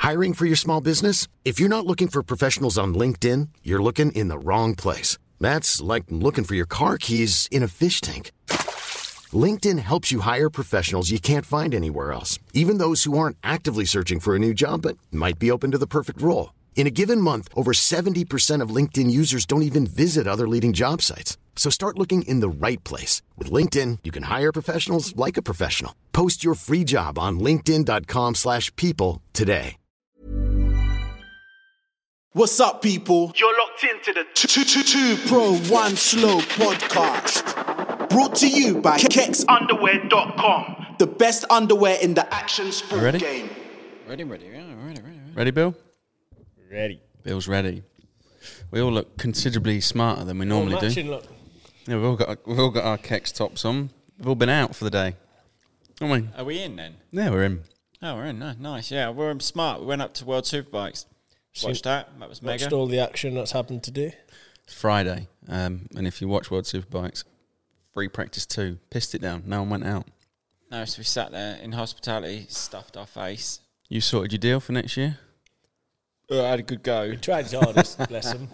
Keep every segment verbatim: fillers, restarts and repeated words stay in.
Hiring for your small business? If you're not looking for professionals on LinkedIn, you're looking in the wrong place. That's like looking for your car keys in a fish tank. LinkedIn helps you hire professionals you can't find anywhere else, even those who aren't actively searching for a new job but might be open to the perfect role. In a given month, over seventy percent of LinkedIn users don't even visit other leading job sites. So start looking in the right place. With LinkedIn, you can hire professionals like a professional. Post your free job on linkedin.com slash people today. What's up, people? You're locked into the two two two Pro One Slow podcast. Brought to you by kex underwear dot com. The best underwear in the action sport ready? game. Ready, ready, yeah, ready, ready. Ready, Bill? Ready. Bill's ready. We all look considerably smarter than we normally do. Look. Yeah, we've all got we've all got our Kex tops on. We've all been out for the day. Haven't we? Are we in then? Yeah, we're in. Oh, we're in. No, nice. Yeah, we're smart. We went up to World Superbikes. Watched that. That was mega. Watched all the action that's happened today. It's Friday, um, and if you watch World Superbikes, free practice two, pissed it down. No one went out. No, so we sat there in hospitality, stuffed our face. You sorted your deal for next year? Oh, I had a good go. He tried his hardest, bless him.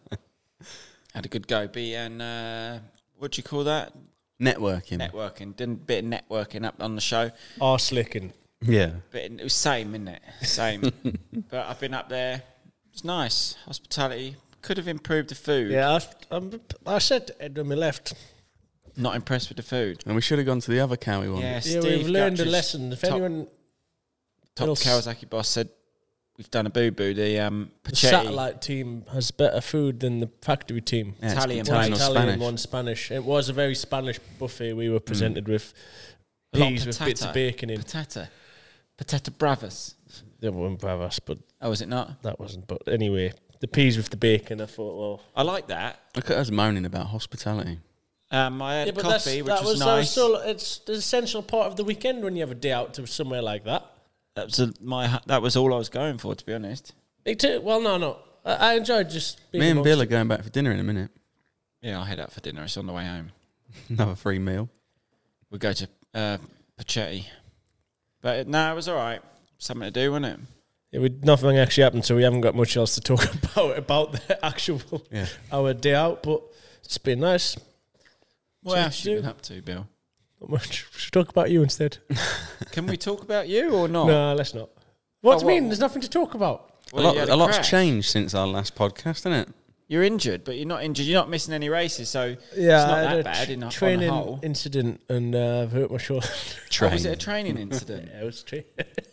Had a good go. Being, uh, what do you call that? Networking. Networking. Did a bit of networking up on the show. Arse licking. Yeah. But it was same, isn't it? Same. But I've been up there. It's nice. Hospitality. Could have improved the food. Yeah, I, I'm, I said to Ed when we left. Not impressed with the food. And we should have gone to the other Cowie one. Yeah, Yeah, Steve we've learned a Gutch's lesson. If top, anyone top else- Kawasaki boss said we've done a boo-boo, the um, the Pachetti. satellite team has better food than the factory team. Yeah, it's Italian Italian One or Italian, Spanish. one Spanish. It was a very Spanish buffet we were presented with. A lot of Peas with bits of patata. bacon in. Patata. Patata bravas. They weren't bravas, but Oh, is it not? that wasn't. But anyway, the peas with the bacon, I thought, well... I like that. Look at us moaning about hospitality. Um, I had Yeah, a but that's, coffee, which that was, was, that was nice. still, it's the essential part of the weekend when you have a day out to somewhere like that. that was a, my. That was all I was going for, to be honest. Me too. Well, no, no. I, I enjoyed just being Me and amongst Bill are it. going back for dinner in a minute. Yeah, I'll head out for dinner. It's on the way home. Another free meal. We'll go to uh, Pachetti. But no, it was all right. Something to do, wasn't it? Yeah, we, nothing actually happened, so we haven't got much else to talk about about the actual Yeah. our day out. But it's been nice. What So else you do- been up to, Bill? Not much. Should we talk about you instead? Can we talk about you or not? No, let's not. What Oh, do you mean? what? There's nothing to talk about. Well, a lot, you had a lot's crash. changed since our last podcast, isn't it? You're injured, but you're not injured. You're not missing any races, so Yeah, it's not I had that a bad tr- in a, training on a whole. incident and uh, I've hurt my shoulder. Oh, was it a training incident? yeah, it was true.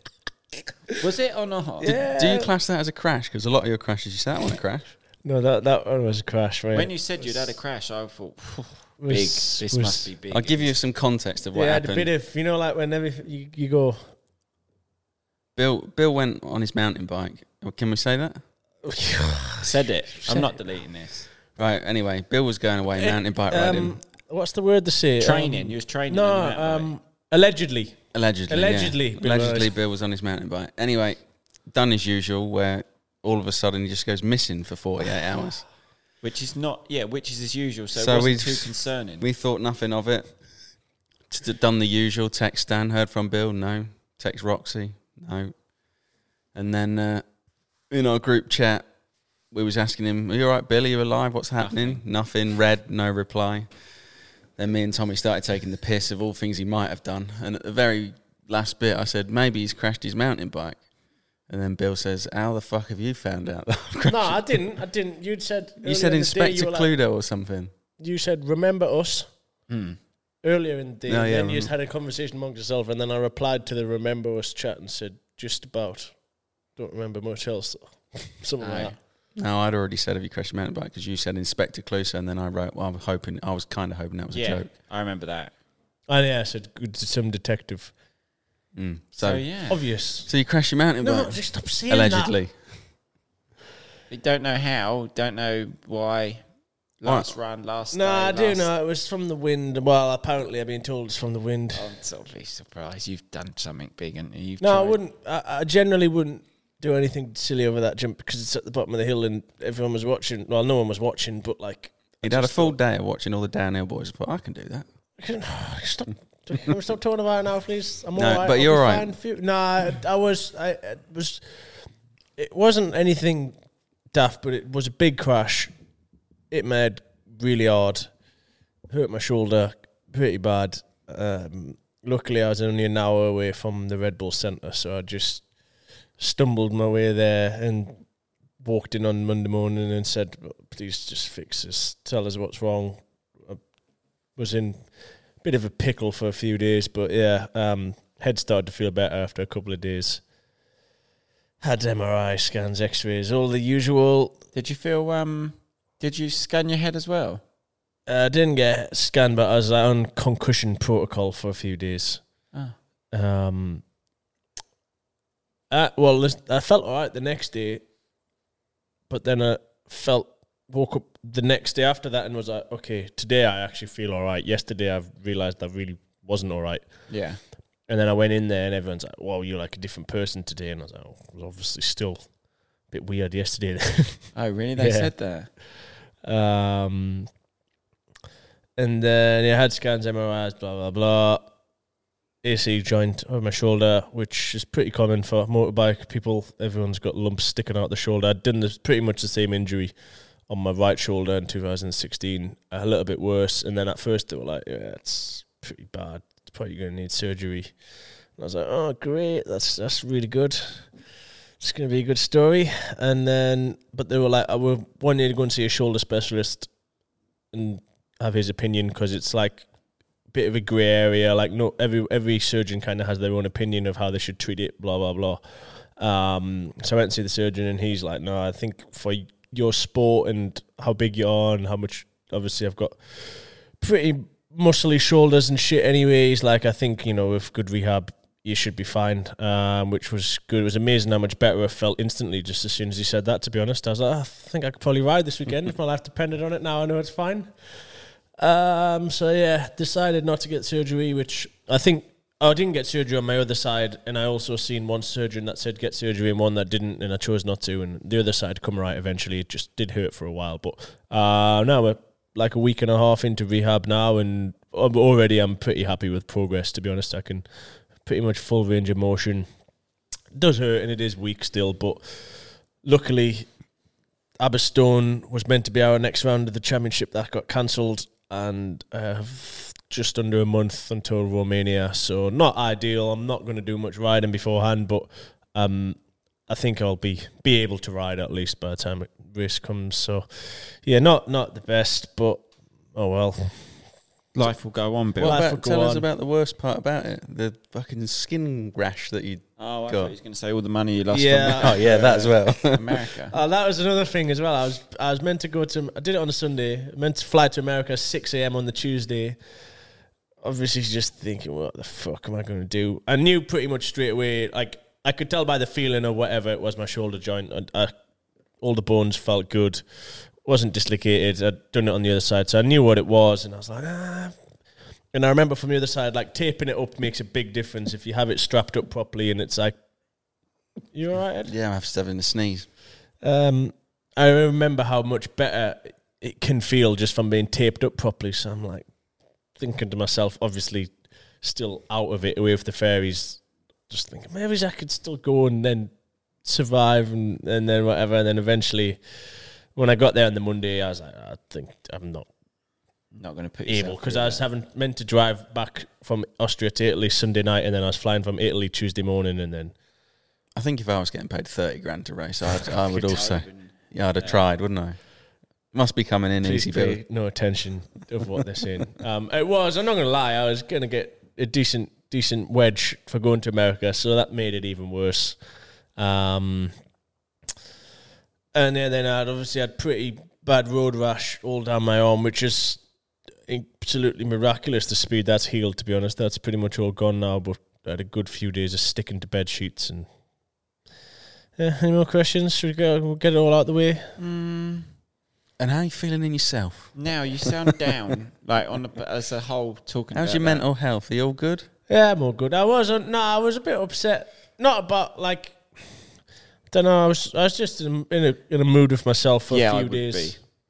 Was it or not? Yeah. Do you class that as a crash? Because a lot of your crashes, you say that one a crash. No, that that one was a crash. Right? When you said you'd had a crash, I thought, "Phew, Was- big. This was- must be big. I'll give you some context of what yeah, happened. a bit of you know, like whenever you, you go. Bill Bill went on his mountain bike. Oh, can we say that? Said it. I'm not deleting this. Right, anyway, Bill was going away mountain bike riding. Um, what's the word they say? Training. Um, you was training. no, on the mountain bike. um, allegedly. Allegedly. allegedly, Yeah. Bill Allegedly, was. Bill was on his mountain bike. Anyway, done as usual, where all of a sudden he just goes missing for forty-eight hours. Which is not, yeah, which is as usual, so, So it wasn't we- too concerning. We thought nothing of it. Just done the usual. Text Stan, heard from Bill, no. Text Roxy, no. And then uh, in our group chat, we was asking him, are you all right, Bill? Are you alive? What's happening? Nothing. Nothing. Read, no reply. Then me and Tommy started taking the piss of all things he might have done. And at the very last bit, I said, maybe he's crashed his mountain bike. And then Bill says, how the fuck have you found out that I've crashed No, it?" I didn't. I didn't. You'd said You said earlier in the day, Inspector you were like- Cluedo or something. You said remember us Hmm. earlier in the day. Oh, and yeah, then you just remember. had a conversation amongst yourself, and then I replied to the remember us chat and said just about. Don't remember much else. Something like Aye. that. No, I'd already said, have you crashed your mountain bike? Because you said Inspector Cluedo, and then I wrote, well, I was hoping, I was kind of hoping that was yeah, a joke. I remember that. And yeah, I said good to some detective. Mm. So, So, yeah. Obvious. so you crashed your mountain No, bike? just stop saying Allegedly. We don't know how, don't know why. Last run, last No, day, I do last- know it was from the wind. Well, apparently I've been told it's from the wind. I'm totally surprised. You've done something big and you've No, I tried. wouldn't. I, I generally wouldn't do anything silly over that jump because it's at the bottom of the hill and everyone was watching. Well, no one was watching, but like He'd had a full day of watching all the downhill boys. I thought, I can do that. stop, Can we stop talking about it now, please? I'm No, all right. but I'll you're be all right. fine. Few- Nah, I was. I it was. It wasn't anything daft, but it was a big crash. It made really hard. Hurt my shoulder pretty bad. Um, luckily, I was only an hour away from the Red Bull Centre, so I just stumbled my way there and walked in on Monday morning and said, "Please just fix this. Tell us what's wrong." I was in a bit of a pickle for a few days, but yeah, um, head started to feel better after a couple of days. Had M R I scans, X-rays, all the usual. Did you feel? Um, did you scan your head as well? I uh, didn't get scanned, but I was like, on concussion protocol for a few days. Oh. Um. Uh, well, I felt all right the next day, but then I felt woke up the next day after that and was like, okay, today I actually feel all right. Yesterday I've realised I really wasn't all right. Yeah. And then I went in there and everyone's like, "Well, you're like a different person today." And I was like, "Oh, I was obviously still a bit weird yesterday." Oh, really? They Yeah. said that? Um, and then yeah, I had scans, M R Is, blah, blah, blah. A C joint over my shoulder, which is pretty common for motorbike people. Everyone's got lumps sticking out the shoulder. I'd done this, pretty much the same injury on my right shoulder in two thousand sixteen, a little bit worse. And then at first they were like, "Yeah, it's pretty bad. It's probably going to need surgery." And I was like, "Oh, great. That's that's really good. It's going to be a good story." And then, but they were like, I would wanted to go and see a shoulder specialist and have his opinion, because it's like a bit of a grey area. Like, no, every every surgeon kind of has their own opinion of how they should treat it, blah, blah, blah. Um, so I went to see the surgeon and he's like, "No, I think for your sport and how big you are and how much, obviously I've got pretty muscly shoulders and shit anyway. He's like, I think, you know, with good rehab, you should be fine," um, which was good. It was amazing how much better I felt instantly just as soon as he said that, to be honest. I was like, oh, I think I could probably ride this weekend if my life depended on it. Now I know it's fine. Um, so yeah, decided not to get surgery, which I think, oh, I didn't get surgery on my other side, and I also seen one surgeon that said get surgery and one that didn't, and I chose not to, and the other side come right eventually. It just did hurt for a while, but uh, now we're like a week and a half into rehab now, and already I'm pretty happy with progress, to be honest. I can pretty much full range of motion. It does hurt and it is weak still, but luckily Aberystone was meant to be our next round of the championship. That got cancelled, and uh, just under a month until Romania, so not ideal. I'm not going to do much riding beforehand, but um, I think I'll be be able to ride at least by the time the race comes. So yeah, not not the best, but oh well. Life will go on, Bill. Well, About, Life will tell go us on. about the worst part about it. The fucking skin rash that you Oh, I got. thought he was going to say all the money you lost Yeah. Oh yeah, that as well. from America. Uh, that was another thing as well. I was I was meant to go to. I did it on a Sunday. Meant to fly to America six a.m. on the Tuesday. Obviously, just thinking, what the fuck am I going to do? I knew pretty much straight away. Like, I could tell by the feeling of whatever it was, my shoulder joint, and I, all the bones felt good. Wasn't dislocated. I'd done it on the other side, so I knew what it was, and I was like, ah. And I remember from the other side, like, taping it up makes a big difference if you have it strapped up properly, and it's like, you all right, Ed? Yeah, I'm having a sneeze. Um, I remember how much better it can feel just from being taped up properly. So I'm like thinking to myself, obviously still out of it, away with the fairies, just thinking maybe I could still go and then survive and, and then whatever. And then eventually, when I got there on the Monday, I was like, I think I'm not Not going to put able, yourself because through I was that. having meant to drive back from Austria to Italy Sunday night, and then I was flying from Italy Tuesday morning, and then I think if I was getting paid thirty grand to race, I'd, I would Could also, yeah, I'd have tried, wouldn't I? Must be coming in please easy, pay Bill. no attention of what they're saying. Um, it was, I'm not going to lie, I was going to get a decent decent wedge for going to America, so that made it even worse. Um, and yeah, then I'd obviously had pretty bad road rash all down my arm, which is absolutely miraculous, the speed that's healed, to be honest. That's pretty much all gone now, but I had a good few days of sticking to bed sheets. And yeah, any more questions? Should we go, we'll get it all out the way? Mm, And how are you feeling in yourself? now you sound down, like on the, as a whole. Talking. How's about your that. mental health? Are you all good? Yeah, I'm all good. I was on, no, I was a bit upset. Not about like, don't know. I was I was just in, in a in a mood with myself for Yeah, a I few would days. be.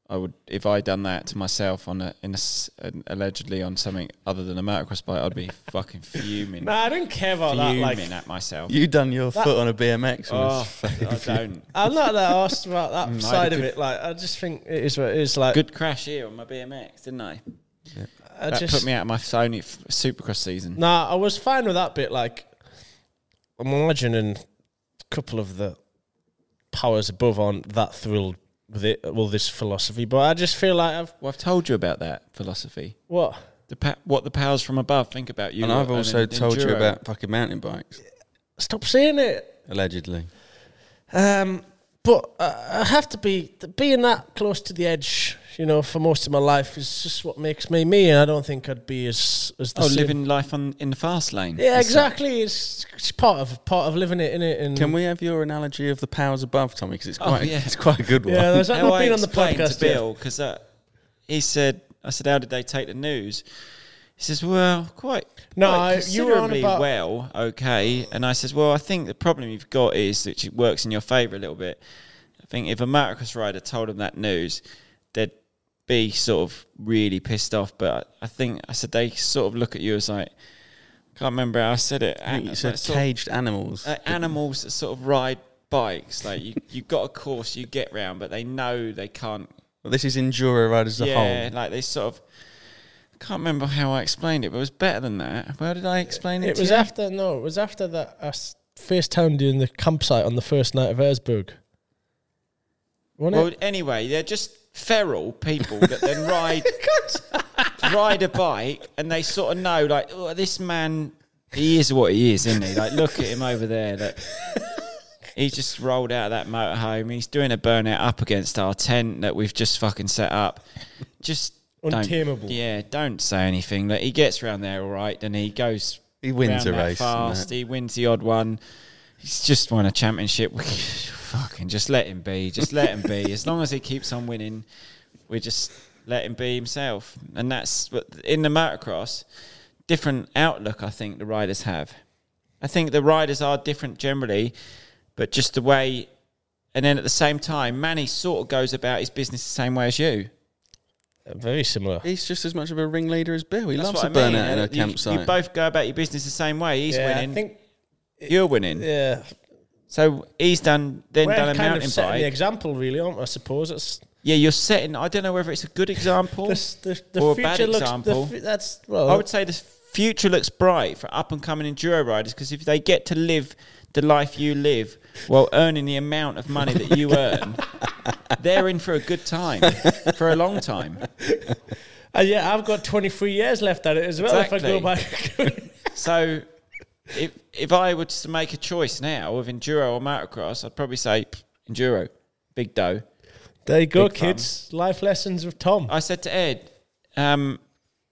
I would if I done that to myself on a in a, an, allegedly on something other than a motocross bike, I'd be fucking fuming. Nah, I don't care about fuming that. Like, at myself. You done your That- foot on a B M X? and oh, was fucking I fuming. don't. I'm not that asked about that Mm, I side of could- it. Like, I just think it is what it is. Like, Good crash here on my B M X, didn't I? I That just, put me out of my Sony f- Supercross season. Nah, I was fine with that bit. Like, I'm imagining a couple of the powers above aren't that thrilled with it, well, this philosophy. But I just feel like I've Well, I've told you about that philosophy. what? The pa- what the powers from above think about you. And I've and also en- told you enduro. about fucking mountain bikes, Stop saying it. allegedly. Um, but I I have to be being that close to the edge. You know, for most of my life is just what makes me me, and I don't think I'd be as as the Oh, same. living life on in the fast lane. Yeah, As such. exactly. It's, it's part of part of living it, innit? And Can we have your analogy of the powers above, Tommy? Because it's Oh, quite, yeah. it's quite a good one. Yeah, there's that How not I been on the explained podcast to yet. Bill because uh, he said, I said, how did they take the news? He says, well, quite, No, quite I- you were on considerably about- well, okay. And I says, well, I think the problem you've got is that it works in your favour a little bit. I think if a motocross rider told them that news, they'd be sort of really pissed off. But I, I think I said they sort of look at you as like, can't remember how I said it. I think you An- said like sort of- caged animals. uh, animals that sort of ride bikes. Like you, you've got a course you get round, but they know they can't. Well, this is enduro riders as a Yeah, whole. like they sort of. I can't remember how I explained it, but it was better than that. How did I explain it? It to was you? after no, it was after that I s- faced Town doing the campsite on the first night of Erzberg. Wasn't Well, it? anyway, they're just feral people that then ride ride a bike, and they sort of know, like, oh, this man, he is what he is, isn't he? Like, look at him over there. That he just rolled out of that motorhome. He's doing a burnout up against our tent that we've just fucking set up. Just don't- Untamable. Yeah, don't say anything. Like, he gets around there all right, and he goes. He wins round a that race. and fast. that. He wins the odd one. He's just won a championship. We fucking just let him be. Just let him be. As long as he keeps on winning, we just let him be himself. And that's what in the motocross, different outlook. I think the riders have. I think the riders are different generally, but just the way. And then at the same time, Manny sort of goes about his business the same way as you. Very similar. He's just as much of a ringleader as Bill. He That's loves what to I burn mean. out in a You- campsite. You both go about your business the same way. He's yeah, winning. I think. You're winning. Yeah, So he's done then we're done a kind mountain of setting bike. the example, really, aren't we? I suppose it's Yeah, you're setting. I don't know whether it's a good example the, the, the or a future bad looks. example. The, fu- that's well. I would say the future looks bright for up and coming enduro riders because if they get to live the life you live while earning the amount of money that you earn, they're in for a good time for a long time. Uh, yeah, I've got twenty-three years left at it as well. If I go Exactly. back, So, if if I were to make a choice now of enduro or motocross, I'd probably say pff, enduro, big dough. there you go, Big fun. kids. Life lessons with Tom. I said to Ed, um,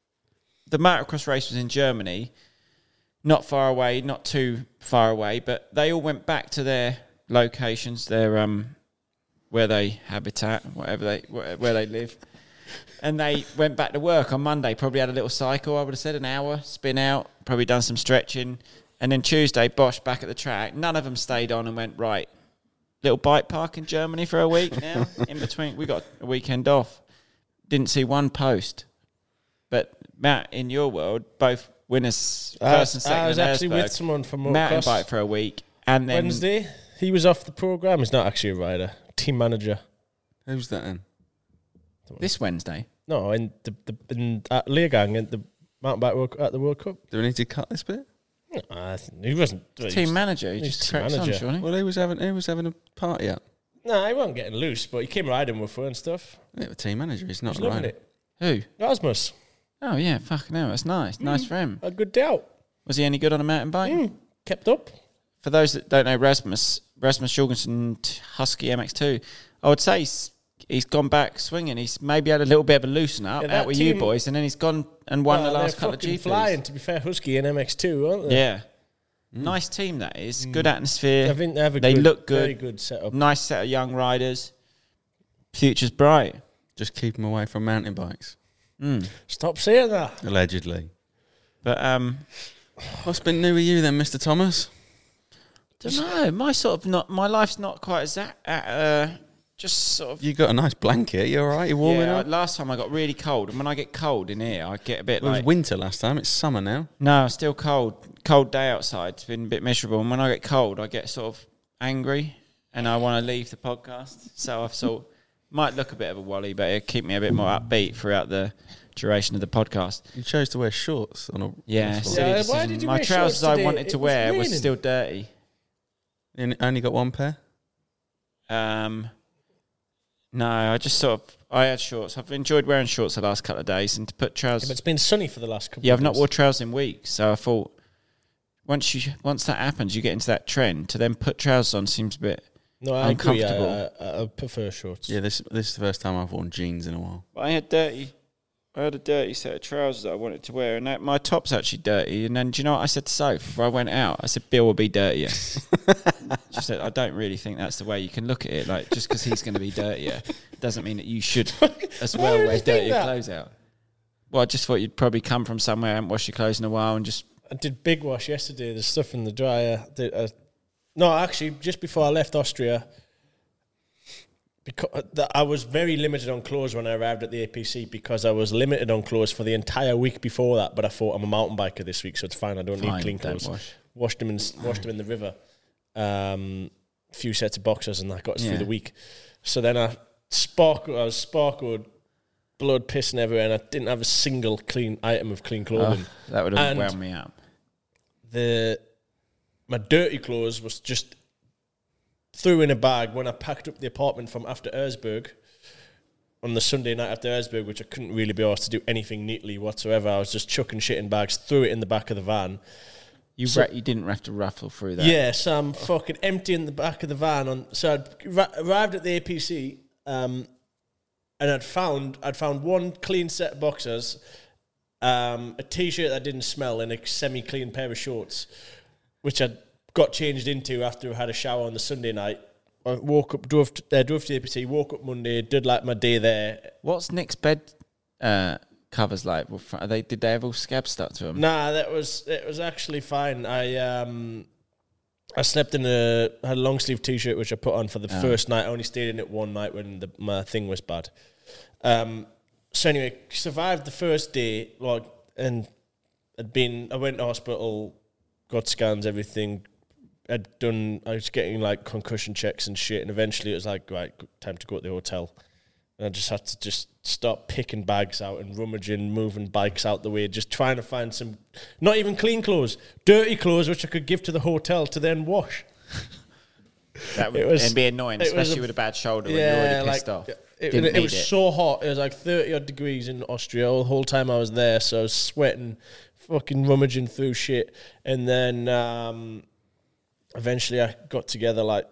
the motocross race was in Germany, not far away, not too far away, but they all went back to their locations, their um, where they habitat, whatever they where, where they live, and they went back to work on Monday. Probably had a little cycle. I would have said an hour spin out, probably done some stretching, and then Tuesday, Bosch back at the track. None of them stayed on and went right. Little bike park in Germany for a week now. In between, we got a weekend off. Didn't see one post. But Matt, in your world, both winners, I first and was, second, I was in actually with Erzberg, someone from mountain motocross bike for a week, and then Wednesday. He was off the program. He's not actually a rider. Team manager. Who's that then? this Wednesday. No, in the, the in at Leergang at the mountain bike World, at the World Cup. Do we need to cut this bit? No, I th- he wasn't. he Team was- manager, he he's just team cracks on, manager. surely. Well, he was having he was having a party out. No, he wasn't getting loose, but he came riding with her and stuff. Yeah, the team manager. He's not He's loving right. it. Who? Rasmus, Oh yeah, fucking hell, that's nice. Nice for him. a good day out. Was he any good on a mountain bike? Mm, kept up. For those that don't know Rasmus, Rasmus Jorgensen t- Husky M X two, I would say he's, he's gone back swinging. He's maybe had a little bit of a loosen up Yeah, that out with you team- boys, and then he's gone and won Well, the last they're couple of fucking G Ps. flying, to be fair, Husky and M X two, aren't they? Yeah. Nice team that is. Good atmosphere. I think they have a They good, look very good. good setup. Nice set of young riders. Future's bright. Just keep him away from mountain bikes. Mm. Stop saying that. Allegedly. But um What's been new with you then, Mister Thomas? don't know. My sort of not my life's not quite as a- uh, just sort of. You got a nice blanket. You all right? You warming yeah, up? last time I got really cold, and when I get cold in here, I get a bit Well, like. it was winter last time. It's summer now. No, it's still cold. Cold day outside. It's been a bit miserable. And when I get cold, I get sort of angry, and I want to leave the podcast. So I've sort of, might look a bit of a wally, but it'll keep me a bit more upbeat throughout the duration of the podcast. You chose to wear shorts on a. Yeah, on a silly Yeah, why decision. did you My wear trousers shorts I today? wanted It to was wear was raining. still dirty. You only got one pair. Um, no, I just sort of I had shorts. I've enjoyed wearing shorts the last couple of days, and to put Yeah, trousers. but it's been sunny for the last couple Yeah, of I've not days. worn trousers in weeks, so I thought once you once that happens, you get into that trend. To then put trousers on seems a bit. No, I agree. I, uncomfortable. I, I, I prefer shorts. Yeah, this this is the first time I've worn jeans in a while. But I had dirty. I had a dirty set of trousers that I wanted to wear, and that, my top's actually dirty. And then, do you know what I said to Soph before I went out? I said, "Bill will be dirtier." She said, "I don't really think that's the way you can look at it. Like, just because he's going to be dirtier doesn't mean that you should as Why well would you wear think dirtier that? clothes out." Well, I just thought you'd probably come from somewhere and wash your clothes in a while and just. I did big wash yesterday. There's stuff in the dryer. Did, uh, no, actually, just before I left Austria, because the, I was very limited on clothes when I arrived at the A P C because I was limited on clothes for the entire week before that. But I thought I'm a mountain biker this week, so it's fine. I don't Fine, need clean don't clothes. wash. Washed them in washed them in the river. Um, few sets of boxers, and that got us Yeah. through the week. So then I sparkled. I was sparkled, blood pissing everywhere, and I didn't have a single clean item of clean clothing. Oh, that would have And- wound me up. the my dirty clothes was just threw in a bag when I packed up the apartment from after Erzberg on the Sunday night after Erzberg, which I couldn't really be asked to do anything neatly whatsoever. I was just chucking shit in bags, threw it in the back of the van. You So- ra- you didn't have to ruffle through that. Yeah, so I'm fucking emptying the back of the van. On so I'd ra- arrived at the A P C, um, and I'd found I'd found one clean set of boxers, um, a t-shirt that didn't smell, and a semi-clean pair of shorts, which I'd got changed into after I had a shower on the Sunday night. I woke up, drove to, uh, drove to the A P C, woke up Monday, did like my day there. What's Nick's bed uh, covers like? Well, fr- they did they have all scabs stuck to them? Nah, that was it was actually fine. I um I slept in a had a long sleeve t-shirt which I put on for the Oh. first night. I only stayed in it one night when the, my thing was bad. Um, so anyway, survived the first day. Like, and I'd been. I went to hospital, got scans, everything. I'd done. I was getting like concussion checks and shit, and eventually it was like, right, time to go to the hotel. And I just had to just start picking bags out and rummaging, moving bikes out the way, just trying to find some, not even clean clothes, dirty clothes, which I could give to the hotel to then wash. That would It was- it'd be annoying, it was especially a- with a bad shoulder when you're already pissed off. It, Didn't it need was it. so hot. It was like thirty odd degrees in Austria the whole time I was there, so I was sweating, fucking rummaging through shit. And then um, eventually I got together like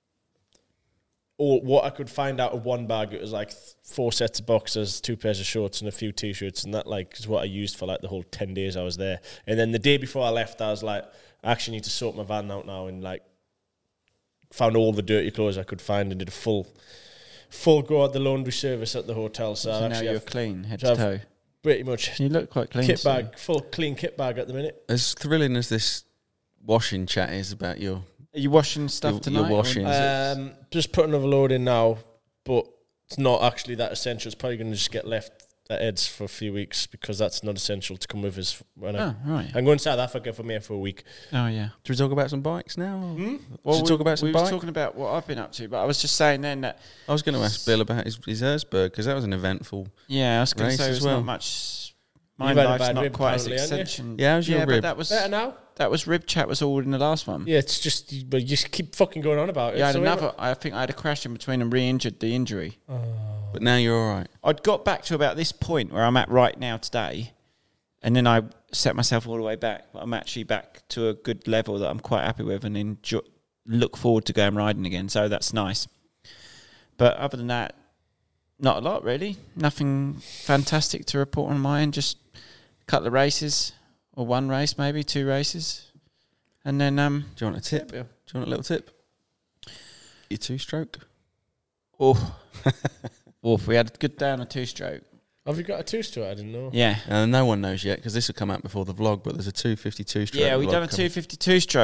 all what I could find out of one bag. It was like th- four sets of boxers, two pairs of shorts, and a few t-shirts, and that like is what I used for like the whole ten days I was there. And then the day before I left, I was like, I actually need to sort my van out now, and like found all the dirty clothes I could find and did a full full go at the laundry service at the hotel. So, So I now actually you're have clean, head so to I've- toe. pretty much You look quite clean. kit today. bag, full clean kit bag at the minute. As thrilling as this washing chat is about your Are you washing stuff You're- tonight? you're or washing. is it- Um, just put another load in now, but it's not actually that essential. It's probably going to just get left at Ed's for a few weeks because that's not essential to come with us. When I, Oh, right. I'm going to South Africa for me for a week. Oh, yeah. Should we talk about some bikes now? or- Hmm? Well, Should we we, talk about some we bike? were talking about what I've been up to, but I was just saying then that, I was going to ask Bill about his, his Erzberg because that was an eventful. yeah, I was going to Race say as there's well. not much. My You've had a life's bad not rib quite as apparently, haven't you? extension. Yeah, how's your yeah, rib? but that was Better now? that was rib chat was all in the last one. Yeah, it's just, you- but you just keep fucking going on about it. Yeah, I had So another. I think I had a crash in between and re-injured the injury. But now you're all right. I'd got back to about this point where I'm at right now today, and then I set myself all the way back. But I'm actually back to a good level that I'm quite happy with, and enjoy, look forward to going riding again. So that's nice. But other than that, not a lot really. Nothing fantastic to report on my end. Just a couple of races, or one race maybe, two races, and then um. Do you want a tip? Do you want a little tip? Your two-stroke. Oh, oh, we had a good day on a two-stroke. Have you got a two-stroke? I didn't know. Yeah. Uh, no one knows yet because this will come out before the vlog. But there's a two fifty-two stroke. Yeah, we vlog done a coming. two fifty-two stroke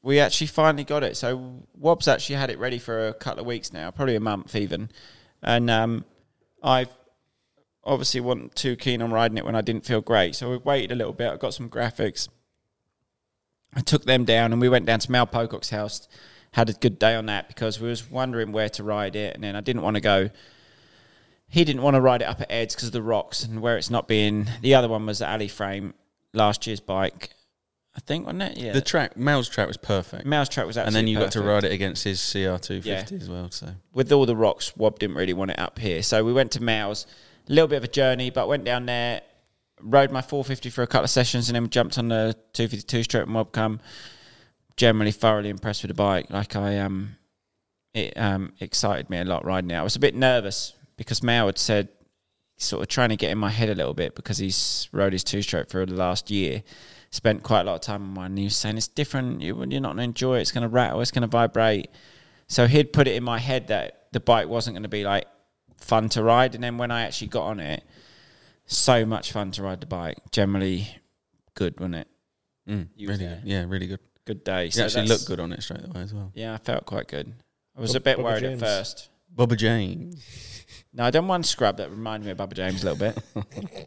we actually finally got it. So Wobb's actually had it ready for a couple of weeks now, probably a month even. And um, I've obviously wasn't too keen on riding it when I didn't feel great. So we waited a little bit. I got some graphics. I took them down and we went down to Mal Pocock's house. Had a good day on that because we was wondering where to ride it. And then I didn't want to go... He didn't want to ride it up at Ed's because of the rocks and where it's not being... The other one was the alley frame, last year's bike. I think, wasn't it? Yeah. The track, Mel's track was perfect. Mel's track was absolutely And then you perfect. got to ride it against his C R two fifty Yeah. as well. So with all the rocks, Wob didn't really want it up here. So we went to Mel's. A little bit of a journey, but went down there, rode my four fifty for a couple of sessions, and then jumped on the two fifty-two stroke Mob come. Generally thoroughly impressed with the bike. Like I um, it um excited me a lot riding it. I was a bit nervous because Mel had said, sort of trying to get in my head a little bit because he's rode his two stroke for the last year. Spent quite a lot of time on mine. And he was saying it's different. You, you're not going to enjoy it. It's going to rattle. It's going to vibrate. So he'd put it in my head that the bike wasn't going to be like fun to ride. And then when I actually got on it, so much fun to ride the bike. Generally good, wasn't it? mm, You was really there. good. Yeah, really good. Good day. You So actually that's- looked good on it straight away as well. Yeah, I felt quite good. I was Bob- a bit Bubba worried James. at first. Bubba James. No, I done one scrub that reminded me of Bubba James a little bit.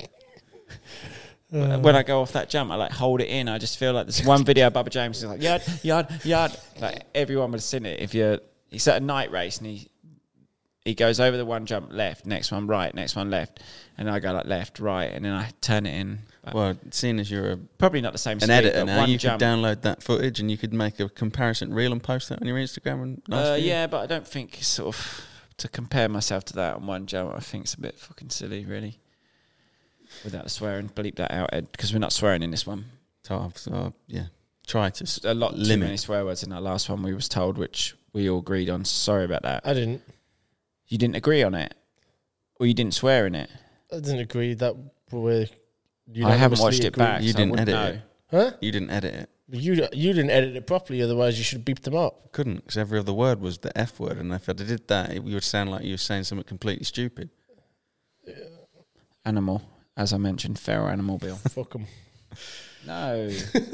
When I go off that jump, I like hold it in. I just feel like there's one video of Bubba James is like yard, yard, yard. Like everyone would have seen it. If you're, he's at a night race and he he goes over the one jump left, next one right, next one left, and I go like left, right, and then I turn it in. Well, seeing as you're a, Probably not the same an speed, editor but now, one you jump. could download that footage and you could make a comparison reel and post that on your Instagram. And nice Uh, for you. yeah, but I don't think sort of to compare myself to that on one jump. I think it's a bit fucking silly, really. Without the swearing, bleep that out, Ed, because we're not swearing in this one. So, I've- so yeah, try to s- A lot too limit. many swear words in that last one we was told, which we all agreed on. Sorry about that. I didn't. You didn't agree on it, or you didn't swear in it. I didn't agree that we. I haven't watched it back. You so I didn't wouldn't edit know. it. Huh? You didn't edit it. But you you didn't edit it properly. Otherwise, you should have beeped them up. Couldn't, because every other word was the F word, and if I did that, it would sound like you were saying something completely stupid. Animal, as I mentioned, feral animal, Bill. Fuck them. No.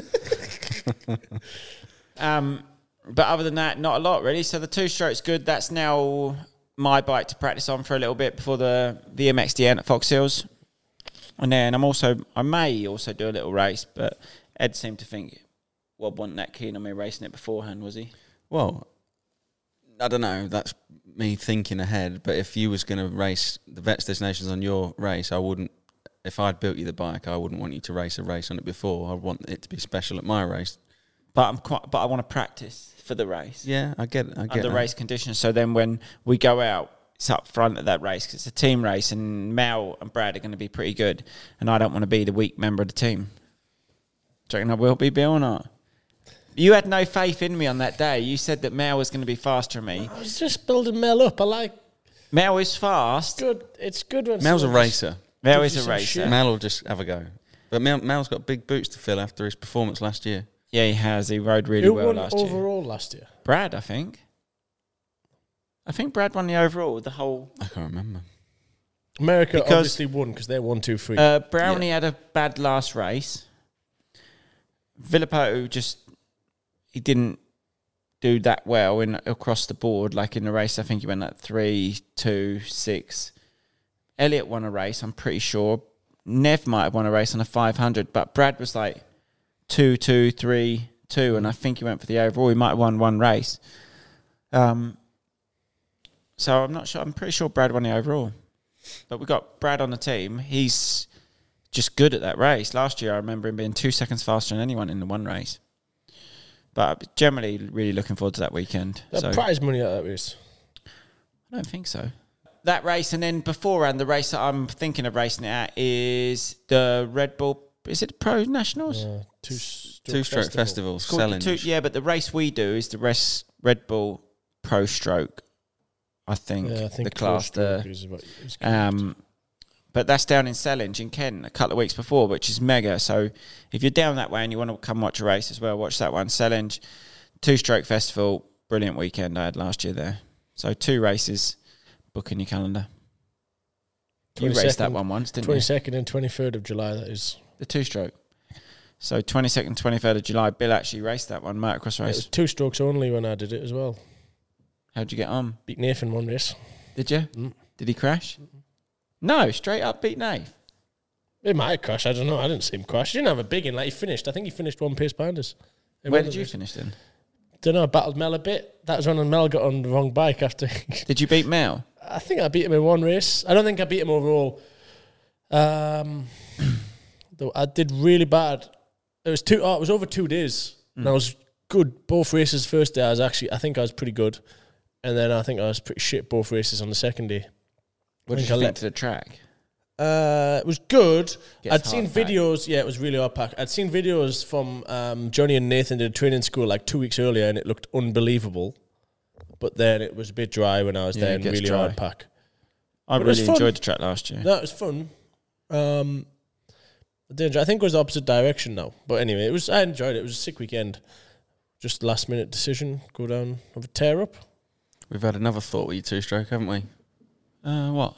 um, but other than that, not a lot really. So the two stroke's good. That's now my bike to practice on for a little bit before the V M X D N at Fox Hills. And then I'm also, I may also do a little race, but Ed seemed to think Wob wasn't that keen on me racing it beforehand, was he? Well, I don't know. That's me thinking ahead. But if you was going to race the Vets Destinations on your race, I wouldn't. If I'd built you the bike, I wouldn't want you to race a race on it before. I want it to be special at my race. But I'm quite, but I want to practice for the race. Yeah, I get it. I get Under that. race conditions. So then when we go out, it's up front at that race because it's a team race and Mel and Brad are going to be pretty good. And I don't want to be the weak member of the team. Do you reckon I will be, Bill, or not? You had no faith in me on that day. You said that Mel was going to be faster than me. I was just building Mel up. I like Mel is fast. good. It's good when Mel's a someone racer. Mel gives is you a some racer. shit. Mel will just have a go. But Mel, Mel's got big boots to fill after his performance last year. Yeah, he has. He rode really Who well won last year. overall last year? Brad, I think. I think Brad won the overall. The whole. I can't remember. America Because- obviously won because they're one, two, three. Uh, Brownie had a bad last race. Villapoto just he didn't do that well in across the board. Like in the race, I think he went at three, two, six. Elliot won a race, I'm pretty sure. Nev might have won a race on a five hundred, but Brad was like two, two, three, two, and I think he went for the overall. He might have won one race. Um. So I'm not sure. I'm pretty sure Brad won the overall. But we got Brad on the team. He's just good at that race. Last year, I remember him being two seconds faster than anyone in the one race. But generally, really looking forward to that weekend. That So prize money at that race. I don't think so. That race, and then beforehand, the race that I'm thinking of racing it at is the Red Bull. Is it Pro Nationals? Uh, two stroke Two stroke festival. festivals, It's called the selling. two- yeah, but the race we do is the res, Red Bull Pro Stroke. I think, Yeah, I think the class stroke the is what it's Um, but that's down in Sellinge in Kent a couple of weeks before, which is mega. So if you're down that way and you want to come watch a race as well, watch that one. Sellinge, two-stroke festival, brilliant weekend I had last year there. So two races, book in your calendar. You raced that one once, didn't you? twenty-second and twenty-third of July, that is. The two-stroke. So twenty-second, twenty-third of July, Bill actually raced that one, motocross It race. was two strokes only when I did it as well. How'd you get on? Beat Nathan one race. Did you? Mm. Did he crash? No, straight up beat Nath. It might have crashed. I don't know. I didn't see him crash. He didn't have a big in. Like, he finished. I think he finished one pace behind us. Where did you finish then? Don't know. I battled Mel a bit. That was when Mel got on the wrong bike after. Did you beat Mel? I think I beat him in one race. I don't think I beat him overall. Um, though I did really bad. It was two. Oh, it was over two days, mm. and I was good both races. First day, I was actually. I think I was pretty good, and then I think I was pretty shit both races on the second day. What did you think to the track? Uh, it was good. Gets I'd seen pack. videos. Yeah, it was really hard pack. I'd seen videos from um, Johnny and Nathan did a training school like two weeks earlier, and it looked unbelievable. But then it was a bit dry when I was Yeah, there, it and gets really dry. hard pack. I But it was really fun. enjoyed the track last year. No, it was fun. Um, I did enjoy- I think it was the opposite direction now. But anyway, it was. I enjoyed it. It was a sick weekend. Just last minute decision. Go down, have a tear up. We've had another thought with you two-stroke, haven't we? Uh, what?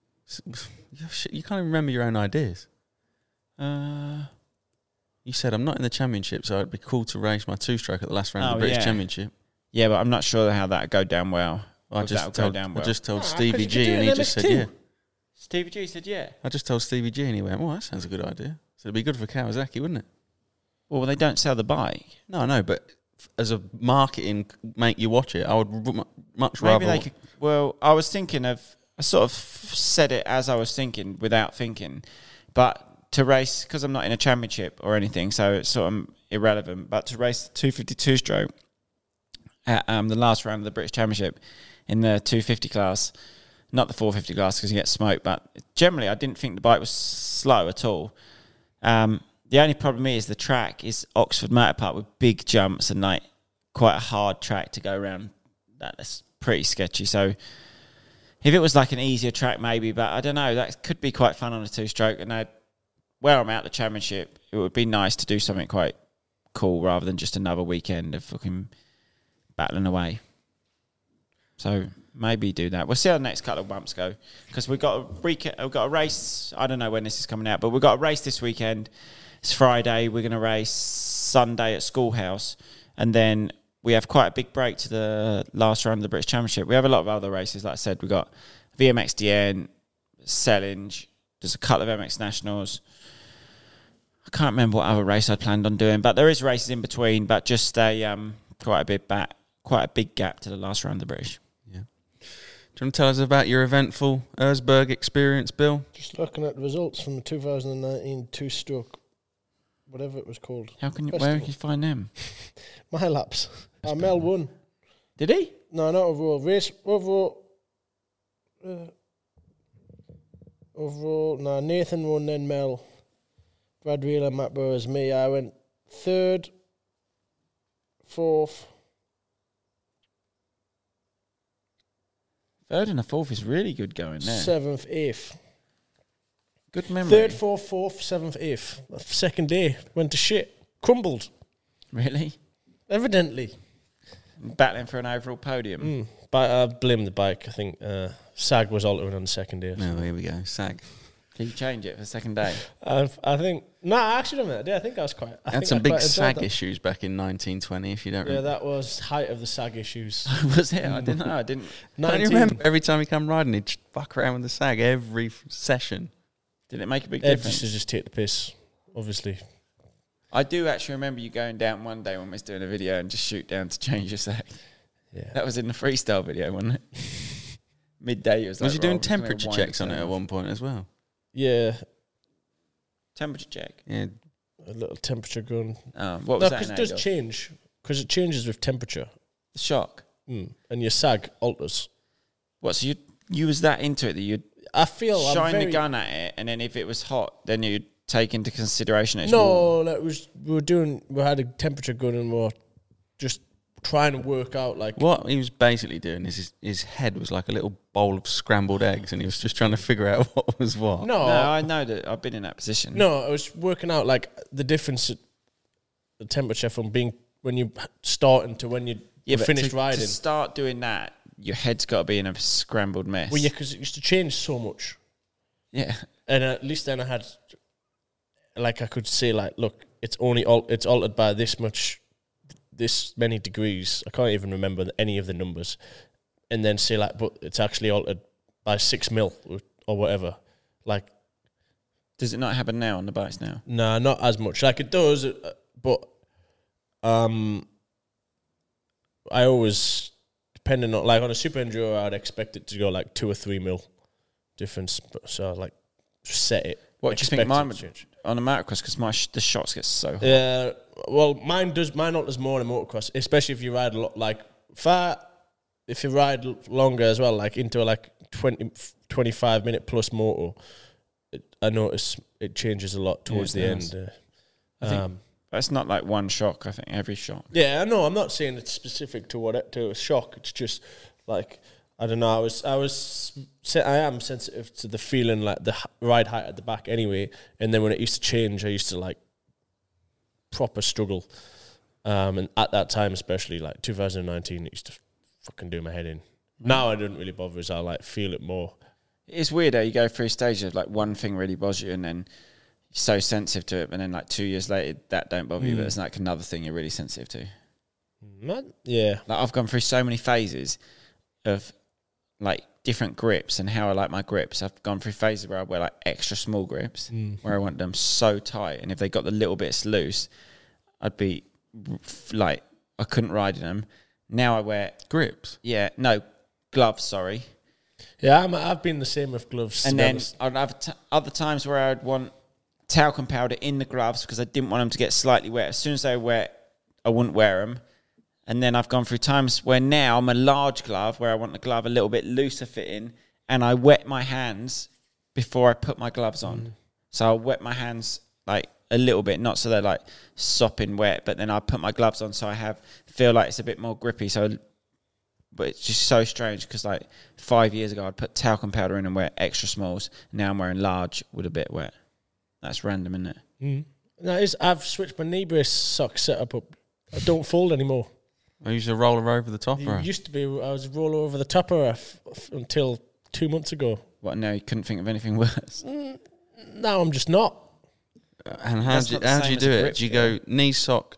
You can't even remember your own ideas. Uh, You said, I'm not in the championship, so it'd be cool to race my two-stroke at the last round of Oh, the British yeah. Championship. yeah, but I'm not sure how that would go down well. I If just that'll go told, down I well. just told Ah, Stevie 'cause you could G, do it and in he M just X said, two. yeah. Stevie G said yeah. I just told Stevie G, and he went, well, that sounds a good idea. So it'd be good for Kawasaki, wouldn't it? Well, they don't sell the bike. No, no, but f- as a marketing make you watch it, I would r- mu- much Maybe rather. they could. Well, I was thinking of. I sort of said it as I was thinking without thinking, but to race because I'm not in a championship or anything, so it's sort of irrelevant. But to race the two fifty-two stroke at um, the last round of the British Championship in the two fifty class, not the four fifty class because you get smoked. But generally, I didn't think the bike was slow at all. Um, the only problem is the track is Oxford Motor Park with big jumps and like quite a hard track to go around. That's pretty sketchy. So if it was like an easier track, maybe, but I don't know. That could be quite fun on a two-stroke. And I'd, where I'm at the championship, it would be nice to do something quite cool rather than just another weekend of fucking battling away. So maybe do that. We'll see how the next couple of months go because we've got a weekend, we've got a race. I don't know when this is coming out, but we've got a race this weekend. It's Friday. We're going to race Sunday at Schoolhouse, and then we have quite a big break to the last round of the British Championship. We have a lot of other races. Like I said, we've got V M X D N, Sellinge. There's a couple of M X Nationals. I can't remember what other race I planned on doing, but there is races in between. But just a um, quite a bit back, quite a big gap to the last round of the British. Yeah. Do you want to tell us about your eventful Erzberg experience, Bill? Just looking at the results from the two thousand nineteen two-stroke, whatever it was called. How can you? Festival. Where can you find them? My laps. Uh, Mel won. Did he? No, not overall. Race overall. Uh, overall, no. Nathan won, then Mel. Brad Wheeler, Matt Burrows, me. I went third, fourth. Third and a fourth is really good going there. Seventh, eighth. Good memory. Third, fourth, fourth, seventh, eighth. Second day went to shit. Crumbled. Really? Evidently. Battling for an overall podium. Mm. But I blame the bike. I think uh, Sag was altering on the second day. No, here we go. Sag. Can you change it for the second day? I, I think no, I actually don't know. I think I was quite. I Had think some I big quite enjoyed Sag that. issues back in nineteen twenty, if you don't Yeah, remember. that was height of the Sag issues. Was it? I didn't know. I didn't. Don't you remember? Every time he come riding, he'd fuck around with the Sag every f- session. Did it make a big Ed difference? used to just take the piss, obviously. I do actually remember you going down one day when we was doing a video and just shoot down to change your sack. Yeah. That was in the freestyle video, wasn't it? Midday, it was like, Was you doing "Rob, I'm just gonna temperature wind checks it on it down." at one point as well? Yeah, Temperature check. Yeah. a little temperature gun. Oh, what No, was that? because in it does aid of? change. Because it changes with temperature. The shock. Mm. And your Sag alters. What? So you you was that into it that you'd I feel I'm shine very, the gun at it, and then if it was hot, then you'd take into consideration it's warm. No, like was we were doing. We had a temperature gun and we were just trying to work out like. What he was basically doing is his, his head was like a little bowl of scrambled eggs, and he was just trying to figure out what was what. No, No, I know that I've been in that position. no, I was working out like the difference, at the temperature from being when you starting to when you yeah, were but finished to, riding. to start doing that, your head's got to be in a scrambled mess. Well, yeah, because it used to change so much, yeah. and at least then I had, like, I could say like, look, it's only al- it's altered by this much, this many degrees. I can't even remember any of the numbers, and then say like, but it's actually altered by six mil or, or whatever. Like, does it not happen now on the bikes now? Nah, not as much. Like it does, but um, I always, depending on, like on a super enduro, I'd expect it to go like two or three mil difference. But so like set it. What do you think mine would change on a motocross? Because my sh- the shots get so hot. Yeah, well, mine does. Mine alters more in motocross, especially if you ride a lot. Like far, if you ride l- longer as well, like into a like twenty, twenty-five minute plus motor. I notice it changes a lot towards yeah, the does. end. Uh, I think um, that's not like one shock. I think every shock. yeah, I know. I'm not saying it's specific to what it, to a shock. It's just like I don't know. I was I was I am sensitive to the feeling like the ride height at the back anyway. And then when it used to change, I used to like proper struggle. Um, and at that time, especially like two thousand nineteen, it used to fucking do my head in. Now I don't really bother as I like feel it more. It's weird how you go through stages of like one thing really bothers you and then you're so sensitive to it, and then like two years later that don't bother mm. you, but it's like another thing you're really sensitive to. Not, yeah. Like I've gone through so many phases of like different grips and how I like my grips. I've gone through phases where I wear like extra small grips mm. where I want them so tight, and if they got the little bits loose, I'd be like, I couldn't ride in them. Now I wear grips. Yeah, no, gloves, sorry. Yeah, I'm, I've been the same with gloves. And then I'd have t- other times where I'd want talcum powder in the gloves because I didn't want them to get slightly wet. As soon as they were wet, I wouldn't wear them. And then I've gone through times where now I'm a large glove where I want the glove a little bit looser fitting, and I wet my hands before I put my gloves on. Mm. So I'll wet my hands like a little bit, not so they're like sopping wet, but then I put my gloves on so I have feel like it's a bit more grippy. So. But it's just so strange because like five years ago I'd put talcum powder in and wear extra smalls. Now I'm wearing large with a bit wet. That's random, isn't it? Mm. No, it's, I've switched my knee brace sock setup up. I don't fold anymore. I used to roll over the topper. It used to be I was a roller over the topper f- f- until two months ago. What? No, you couldn't think of anything worse. Mm, no, I'm just not. Uh, and how do you, how do you do it? Do you go knee sock,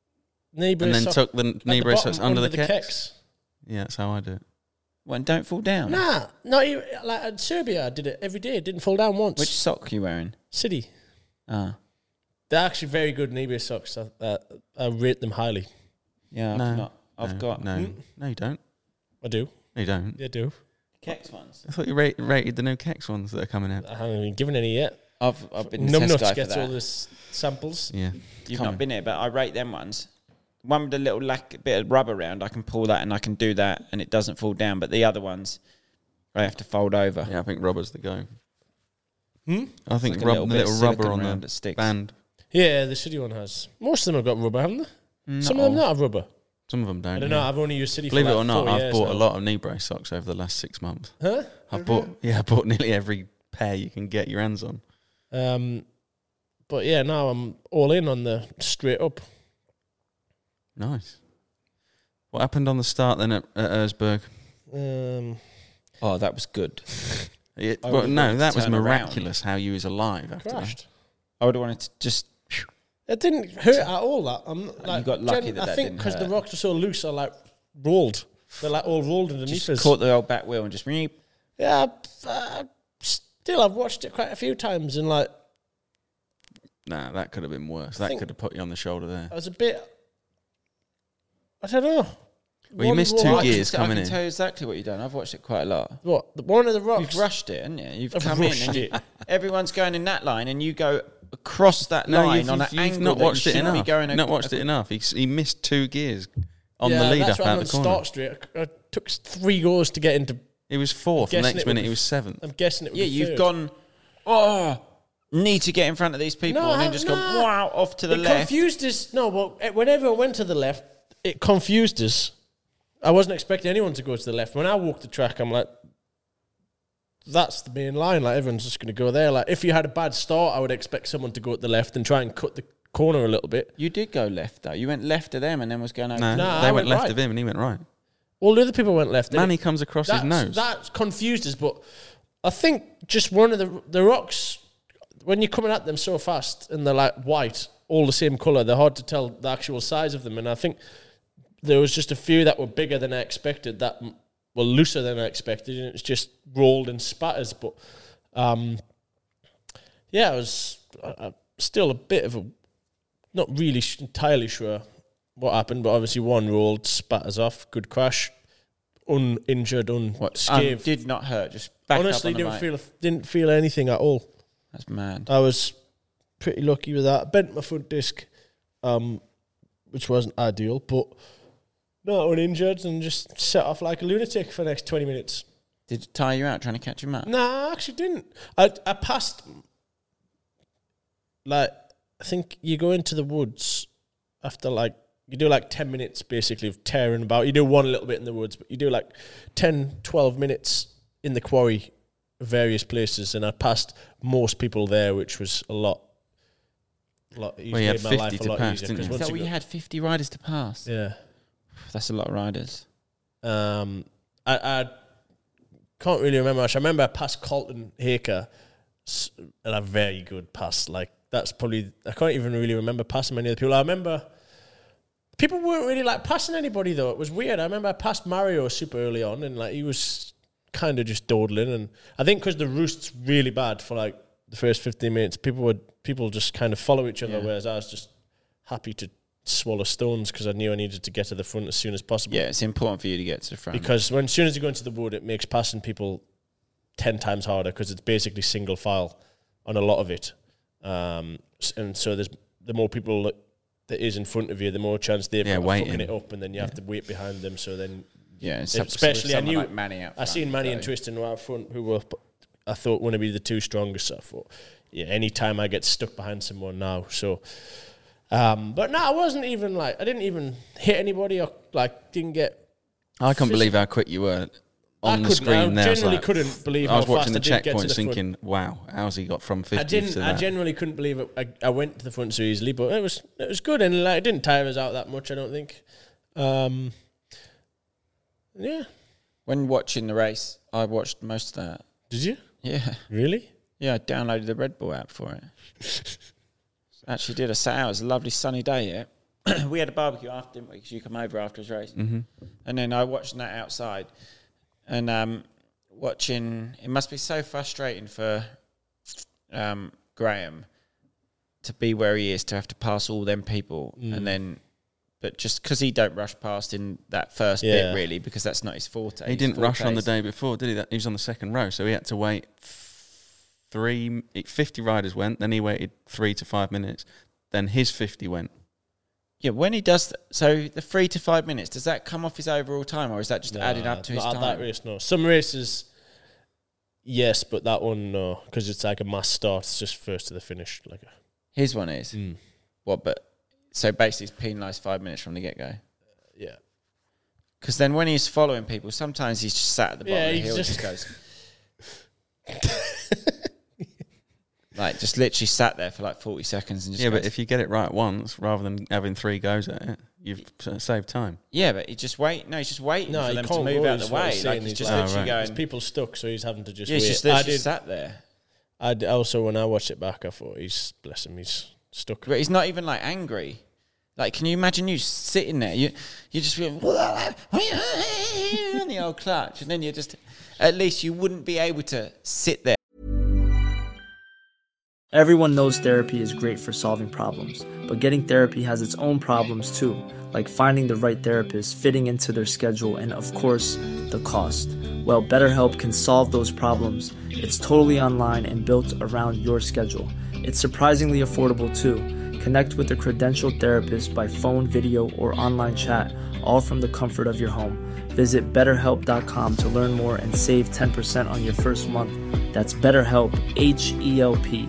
knee brace and then sock tuck the knee brace socks under, under the, the kecks? kecks? Yeah, that's how I do it. Well, and don't fall down. Nah, not even, like in Serbia, I did it every day. It didn't fall down once. Which sock are you wearing? City. Ah, they're actually very good knee brace socks. I, uh, I rate them highly. Yeah, no, I've not. I've no, got. No, mm. no, you don't. I do. No, you don't. Yeah, I do. Kecks ones. I thought you rate, rated the new Kex ones that are coming out. I haven't been given any yet. I've I've been the Numb test Nuts guy for gets that. all the s- samples. Yeah, You've coming. not been here, but I rate them ones. One with the little lack, bit of rubber around, I can pull that and I can do that, and it doesn't fall down. But the other ones, I have to fold over. Yeah, I think rubber's the go. Hmm? I think like a rub, little the bit of little rubber silicone on round the that sticks. band. Yeah, the City one has. Most of them have got rubber, haven't they? Not Some of them all. not have rubber. Some of them don't. I don't yeah. know. I've only used City Believe for it like or not, four I've years bought now. a lot of knee brace socks over the last six months. Huh? I've bought, yeah, I bought nearly every pair you can get your hands on. Um, but yeah, now I'm all in on the straight up. Nice. What happened on the start then at, at Erzberg? Um, Oh, that was good. It, I well, would've no, wanted that to was turn around. miraculous how you was alive after crashed. I would have wanted to just. It didn't hurt at all. That I'm like, got lucky gen- that I that think didn't because the hurt. rocks are so loose, I like rolled. They're like all rolled underneath Just us. caught the old back wheel and just. Meep. Yeah, uh, still I've watched it quite a few times and like Nah, that could have been worse. I That think- could have put you on the shoulder there. I was a bit. I don't know. Well, you One missed roll- two I gears can, I coming can in. tell you exactly what you've done. I've watched it quite a lot. What? The- One of the rocks. You've rushed it, haven't you? You've I've come in rushed and you, it. everyone's going in that line, and you go across that No, line you've, on an you've, angle you've not that watched you it shouldn't enough. be going. Not ac- watched it enough. He, s- he missed two gears on yeah, the lead that's up why out I'm the on corner. Start Street. I, I took s- three goals to get into. He was fourth. The guessing next it would minute be he was seventh. I'm guessing it. Would Yeah, be you've third. gone. Oh, need to get in front of these people, No, and then I- just no. gone wow off to the It left. confused us. No, well, eh, whenever I went to the left, it confused us. I wasn't expecting anyone to go to the left. When I walked the track, I'm like, that's the main line. Like, everyone's just going to go there. Like, if you had a bad start, I would expect someone to go at the left and try and cut the corner a little bit. You did go left though. You went left of them, and then was going over. No, Nah, they I went went left right. of him and he went right. All the other people went left. Man, didn't he it? comes across his That's- nose. That confused us, but I think just one of the the rocks, when you're coming at them so fast and they're like white, all the same colour. They're hard to tell the actual size of them. And I think there was just a few that were bigger than I expected, that were looser than I expected, and it was just rolled in spatters. But um, yeah, I was uh, still a bit of a, not really sh- entirely sure what happened, but obviously one rolled, spatters off, good crash, uninjured, unscathed. Um, did not hurt, just back Honestly, up on the didn't mic. feel didn't feel anything at all. That's mad. I was pretty lucky with that. I bent my foot disc, um, which wasn't ideal, but no, uninjured, and just set off like a lunatic for the next twenty minutes. Did it tire you out trying to catch him up? No, I actually didn't. I I passed, like, I think you go into the woods after, like, you do like ten minutes basically of tearing about. You do one little bit in the woods, but you do like ten, twelve minutes in the quarry, various places, and I passed most people there, which was a lot, a lot easier. Well, you had made my fifty life a to lot pass, easier, didn't 'cause you? once So you we go- had fifty riders to pass. Yeah. That's a lot of riders. Um, I, I can't really remember much. I remember I passed Colton Haker s- and a very good pass. Like, that's probably, I can't even really remember passing many other people. I remember people weren't really like passing anybody though. It was weird. I remember I passed Mario super early on, and like he was kind of just dawdling. And I think because the roost's really bad for like the first fifteen minutes, people would people just kind of follow each other. Yeah. Whereas I was just happy to swallow stones because I knew I needed to get to the front as soon as possible. Yeah, it's important for you to get to the front. Because when as soon as you go into the wood, it makes passing people ten times harder because it's basically single file on a lot of it. Um, s- and so there's the more people that, that is in front of you, the more chance they've Yeah, got of waiting. fucking it up, and then you have to wait behind them. So then, yeah, and if- especially I knew like Manny out I front, seen Manny so- and Tristan were out front, who were p- I thought going to be the two strongest. So I thought, yeah, any time I get stuck behind someone now, so. Um, but no, I wasn't even like I didn't even hit anybody or like didn't get. I can't Physical- believe how quick you were I on the couldn't- I screen there. I was genuinely like- couldn't believe I was how watching fast the I did get to checkpoints the front. thinking, wow, how's he got from fifty I didn't. to I that? genuinely couldn't believe it. I, I went to the front so easily, but it was it was good, and like it didn't tire us out that much. I don't think. Um, yeah. When watching the race, I watched most of that. Did you Yeah. really? Yeah, I downloaded the Red Bull app for it. Actually did. I sat out. It was a lovely sunny day, yeah. We had a barbecue after, didn't we? Because you come over after his race. Mm-hmm. And then I watched that outside. And um, watching, it must be so frustrating for um, Graham to be where he is, to have to pass all them people. Mm. And then, but just because he don't rush past in that first Yeah. bit, really, because that's not his forte. He His didn't rush forte on the is- day before, did he? That, he was on the second row, so he had to wait three, fifty riders went, then he waited three to five minutes, then his fifty went. Yeah, when he does, th- so the three to five minutes, does that come off his overall time, or is that just No, adding up to his not time? at that race, no. Some races, yes, but that one, no, because it's like a mass start. It's just first to the finish. Like a, His one is. mm, What, but, so basically it's penalised five minutes from the get-go. yeah. Because then when he's following people, sometimes he's just sat at the bottom Yeah, of the he's hill and just- just goes... like, just literally sat there for like forty seconds and just Yeah, goes, but if you get it right once, rather than having three goes at it, you've s- saved time. Yeah, but he just wait. No, he's just waiting No, for he them to can't move go, out is the what way. he's Like, saying. he's He's just like- literally Oh, right. going... There's people stuck, so he's having to just yeah, he's wait. just I literally did. sat there. I d- also, when I watched it back, I thought he's bless him. He's stuck. But he's not even like angry. Like, can you imagine you sitting there? You you just feel on the old clutch, and then you just, at least you wouldn't be able to sit there. Everyone knows therapy is great for solving problems, but getting therapy has its own problems too, like finding the right therapist, fitting into their schedule, and of course, the cost. Well, BetterHelp can solve those problems. It's totally online and built around your schedule. It's surprisingly affordable too. Connect with a credentialed therapist by phone, video, or online chat, all from the comfort of your home. Visit better help dot com to learn more and save ten percent on your first month. That's BetterHelp, H E L P.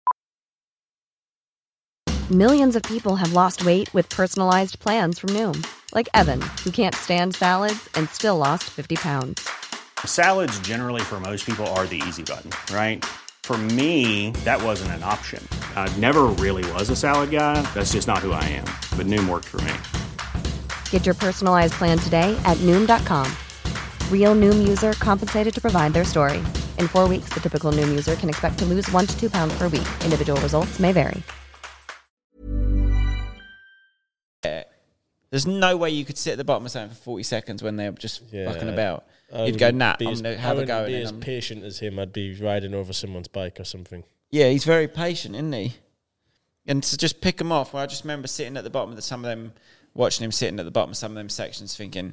Millions of people have lost weight with personalized plans from Noom. Like Evan, who can't stand salads and still lost fifty pounds. Salads generally for most people are the easy button, right? For me, that wasn't an option. I never really was a salad guy. That's just not who I am. But Noom worked for me. Get your personalized plan today at Noom dot com. Real Noom user compensated to provide their story. In four weeks, the typical Noom user can expect to lose one to two pounds per week. Individual results may vary. There's no way you could sit at the bottom of something for forty seconds when they're just Yeah. fucking about. I You'd go, wouldn't nah, be I'm as- going to I have a wouldn't go. be and as then I'm- patient as him. I'd be riding over someone's bike or something. Yeah, he's very patient, isn't he? And to just pick him off, well, I just remember sitting at the bottom of the, some of them, watching him sitting at the bottom of some of them sections thinking,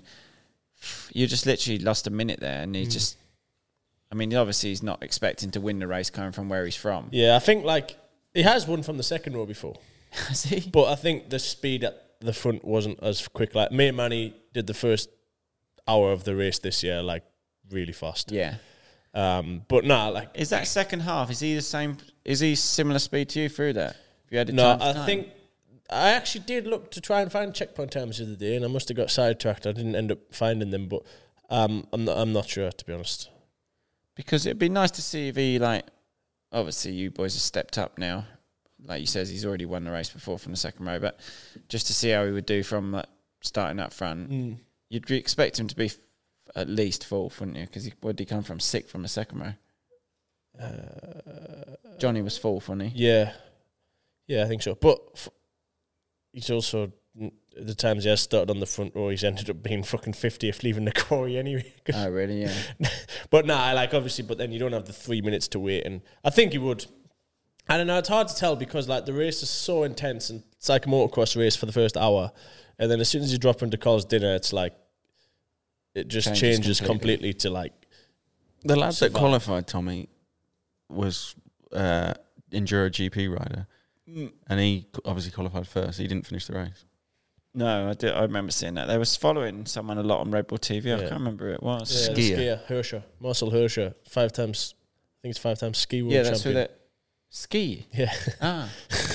you just literally lost a minute there. And he mm. just, I mean, obviously he's not expecting to win the race coming from where he's from. Yeah, I think like he has won from the second row before. Has he? But I think the speed at the front wasn't as quick. Like Mate Manny did the first hour of the race this year, like really fast. Yeah. Um, but nah, like is that second half? Is he the same? Is he similar speed to you through that? Have you had it no, time I time? think I actually did look to try and find checkpoint times the other day, and I must have got sidetracked. I didn't end up finding them, but um, I'm not. I'm not sure, to be honest. Because it'd be nice to see if he, like, obviously you boys have stepped up now. Like you says, he's already won the race before from the second row, but just to see how he would do from uh, starting up front, mm. you'd expect him to be f- at least fourth, wouldn't you? Because where did he come from? Sixth from the second row. Uh, Johnny was fourth, wasn't he? Yeah, yeah, I think so. But f- he's also the times he has started on the front row, he's ended up being fucking fiftieth, leaving the quarry anyway. Oh, really? Yeah. But nah, like obviously, but then you don't have the three minutes to wait, and I think he would. I don't know. It's hard to tell because like the race is so intense, and it's like a motocross race for the first hour, and then as soon as you drop into Cole's dinner, it's like it just changes, changes completely. completely to like the lad survive. that qualified. Tommy was uh, Enduro G P rider, mm. and he obviously qualified first. He didn't finish the race. No, I did. I remember seeing that. They was following someone a lot on Red Bull T V. I Yeah. can't remember who it was. Yeah, Skier. skier Hirscher, Marcel Hirscher, five times. I think it's five times ski world Yeah, that's champion. who that ski. Yeah. Ah.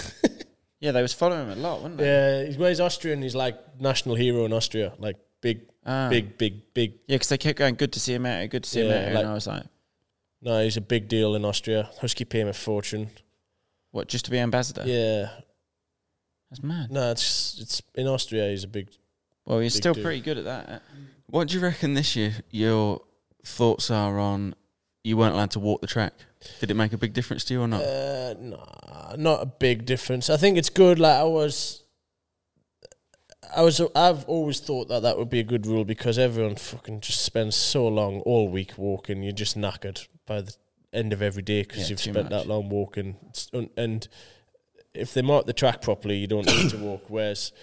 Yeah, they was following him a lot, weren't they? Yeah, he's, well, he's Austrian. He's like national hero in Austria. Like big, Ah. big, big, big. Yeah, because they kept going, good to see him out here, good to see Yeah, him out here. like- and I was like, No, he's a big deal in Austria. Husky pay him a fortune. what, just to be ambassador? Yeah. That's mad. No, it's it's in Austria. He's a big. Well, he's Big still dude. pretty good at that. What do you reckon this year your thoughts are on you weren't allowed to walk the track? Did it make a big difference to you or not? Uh, nah, not a big difference. I think it's good. Like I was, I was. I've always thought that that would be a good rule because everyone fucking just spends so long all week walking. You're just knackered by the end of every day because Yeah, you've too spent much. that long walking. It's un- And if they mark the track properly, you don't need to walk. Whereas,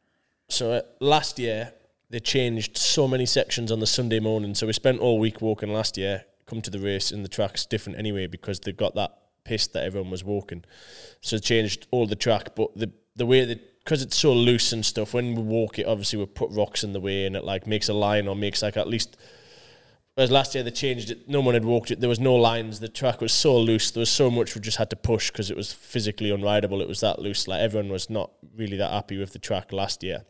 so uh, last year they changed so many sections on the Sunday morning. So we spent all week walking last year. Come to the race and the track's different anyway because they've got that piste that everyone was walking. So they changed all the track, but the the way that, because it's so loose and stuff, when we walk it, obviously we put rocks in the way and it like makes a line or makes like at least, whereas last year they changed it, no one had walked it, there was no lines, the track was so loose, there was so much we just had to push because it was physically unrideable, it was that loose, like everyone was not really that happy with the track last year.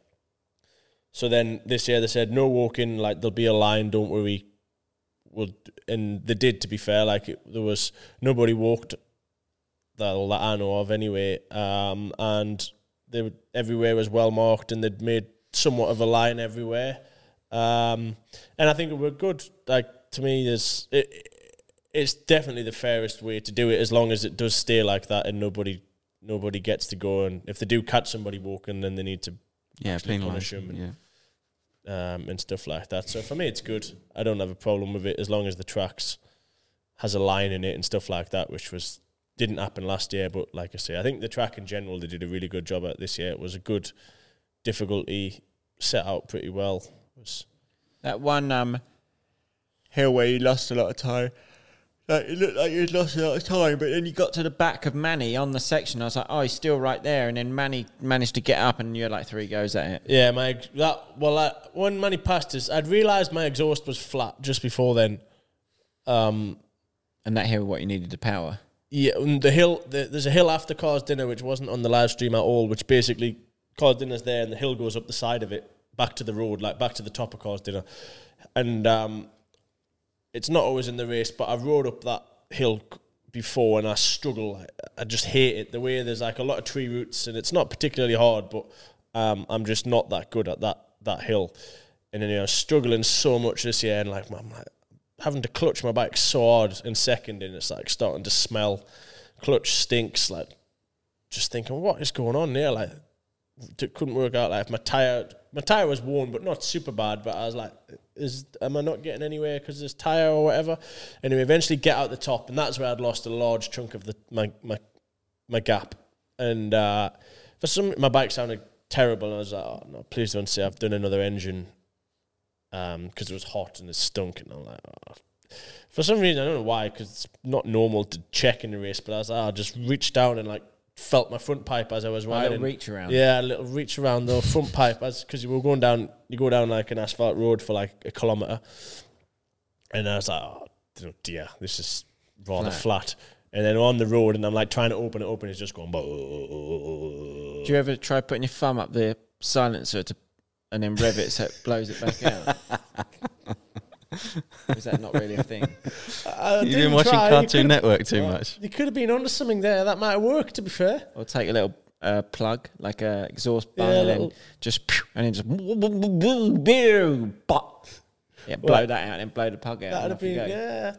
So then this year they said, no walking, like there'll be a line, don't worry. Well, and they did, to be fair, like it, there was nobody walked that, all that I know of anyway, um, and they were, everywhere was well marked and they'd made somewhat of a line everywhere, um, and I think it were good. Like to me, there's it, it's definitely the fairest way to do it as long as it does stay like that and nobody nobody gets to go, and if they do catch somebody walking, then they need to yeah, actually penalise punish them and, yeah. Um, and stuff like that. So for me, it's good. I don't have a problem with it as long as the tracks has a line in it and stuff like that, which was didn't happen last year. But like I say, I think the track in general they did a really good job at this year. It was a good difficulty, set out pretty well. It was That one um, hill where you lost a lot of time. Like, it looked like you'd lost a lot of time, but then you got to the back of Manny on the section. I was like, oh, he's still right there. And then Manny managed to get up and you had like three goes at it. yeah, my ex- that well, I, when Manny passed us, I'd realised my exhaust was flat just before then. Um, And that hill, what you needed to power. Yeah, and the hill. The, there's a hill after Car's Dinner which wasn't on the live stream at all. Which basically, Car's Dinner's there, and the hill goes up the side of it, back to the road, like back to the top of Car's Dinner, and um, it's not always in the race. But I rode up that hill before, and I struggle. I, I just hate it. The way there's like a lot of tree roots, and it's not particularly hard, but um, I'm just not that good at that that hill. And then you know, struggling so much this year, and like I'm like. having to clutch my bike so hard in second, and it's like starting to smell. Clutch stinks. Like, just thinking, what is going on there? Like, t- couldn't work out like if my tire my tire was worn, but not super bad. But I was like, is am I not getting anywhere because of this tire or whatever? Anyway, eventually get out the top, and that's where I'd lost a large chunk of the my my my gap. And uh, for some, my bike sounded terrible. And I was like, oh no, please don't say I've done another engine, um, because it was hot and it stunk. And I'm like, oh. For some reason, I don't know why, because it's not normal to check in the race. But I was like, oh, I just reached down and like felt my front pipe as I was riding. A little reach around. Yeah, a little reach around the front pipe, as because you were going down, you go down like an asphalt road for like a kilometre, and I was like, oh dear, this is rather flat. flat. And then on the road, and I'm like trying to open it open, it's just going. Do you ever try putting your thumb up the silencer to, and then rev it so it blows it back out? Or is that not really a thing? I You've been watching try. Cartoon Network too well, much. You could have been onto something there. That might have worked, to be fair. Or take a little uh, plug, like a exhaust bung, Yeah, and then little- just and then just yeah, blow Well, that out and blow the plug out. That'd And have off you been, go.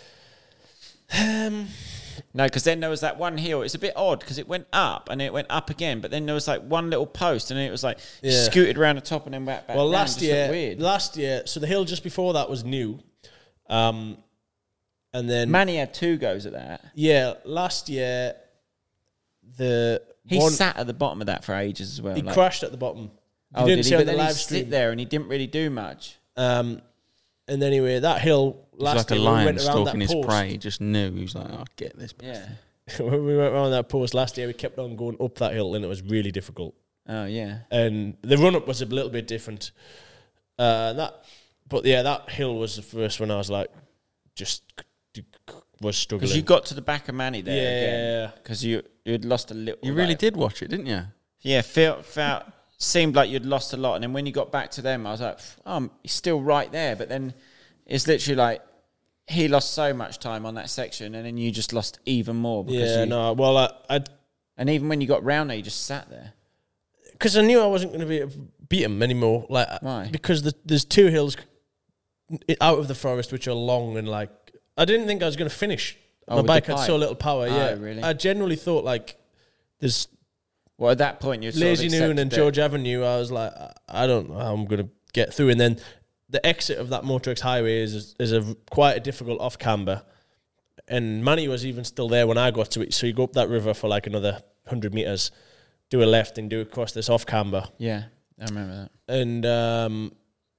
yeah. Um, No, because then there was that one hill. It's a bit odd because it went up and it went up again, but then there was like one little post and then it was like you Yeah. scooted around the top and then back back. well, down. last Just looked year, weird. last year, so the hill just before that was new, um, and then Manny had two goes at that. yeah, last year the He one, sat at the bottom of that for ages as well. he like- crashed at the bottom. You oh, didn't did see he? on But the then he live sit stream. there and he didn't really do much. Um, and anyway, that hill He's last like a year when we lion went around stalking that his post, prey. He just knew. He was like, "Oh, get this." Yeah. when we went around that post last year, we kept on going up that hill, and it was really difficult. Oh yeah. And the run up was a little bit different. Uh, that, but yeah, that hill was the first one I was like, just was struggling. Because you got to the back of Manny there Yeah. again. Because you you'd lost a little. You really like- did watch it, didn't you? Yeah, felt felt seemed like you'd lost a lot, and then when you got back to them, I was like, "Oh, he's still right there." But then it's literally like he lost so much time on that section, and then you just lost even more. Because Yeah, you, no, well, I, I, and even when you got round there, you just sat there. because I knew I wasn't going to be able to beat him anymore. Like, Why? Because the, there's two hills out of the forest which are long and like I didn't think I was going to finish. Oh, My with bike the had pipe? so little power. Oh, yeah, really? I generally thought like there's Well, at that point, you're Lazy sort of Noon and accepted George Avenue. I was like, I- I don't know how I'm going to get through. And then the exit of that Motorx highway is is a quite a difficult off camber. And Manny was even still there when I got to it. So you go up that river for like another hundred meters, do a left, and do across this off camber. it. Yeah, I remember that. And um,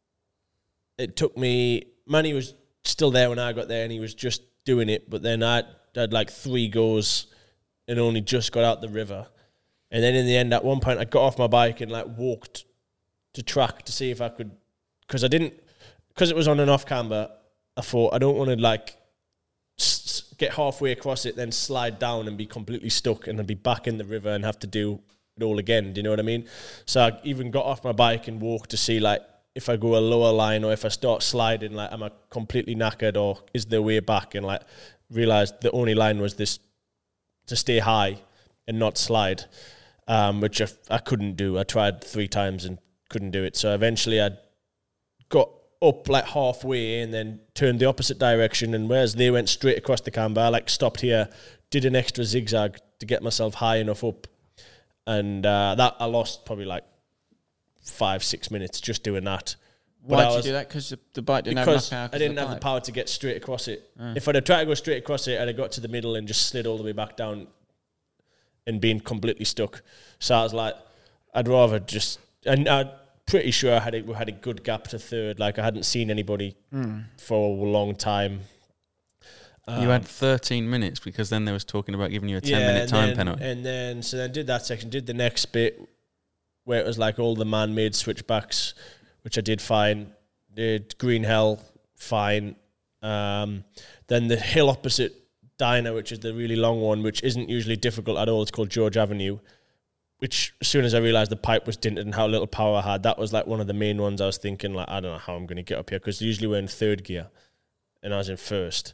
it took me. Manny was still there when I got there, and he was just doing it. But then I had like three goes, and only just got out the river. And then in the end, at one point, I got off my bike and like walked to track to see if I could, because I didn't, because it was on an off camber. I thought I don't want to like s- get halfway across it, then slide down and be completely stuck, and then be back in the river and have to do it all again. Do you know what I mean? So I even got off my bike and walked to see like if I go a lower line or if I start sliding, like am I completely knackered or is there a way back? And like realized the only line was this to stay high and not slide. Um, which I, I couldn't do. I tried three times and couldn't do it. So eventually I got up like halfway and then turned the opposite direction. And whereas they went straight across the camber, I like stopped here, did an extra zigzag to get myself high enough up. And uh, that I lost probably like five, six minutes just doing that. But Why I did you was- do that? Because the, the bike didn't because have enough power. I didn't have the pipe. power to get straight across it. If I'd have tried to go straight across it, I'd have got to the middle and just slid all the way back down and been completely stuck. So I was like, I'd rather just, and I'm pretty sure I had a, we had a good gap to third. Like I hadn't seen anybody for a long time. You had thirteen minutes because then they was talking about giving you a ten minute and time then, penalty. And then, so then did that section, did the next bit where it was like all the man-made switchbacks, which I did fine. Did Green Hell, fine. Um, then the hill opposite Diner, which is the really long one, which isn't usually difficult at all. It's called George Avenue, which as soon as I realised the pipe was dinted and how little power I had, that was like one of the main ones I was thinking, like, I don't know how I'm going to get up here, because usually we're in third gear and I was in first.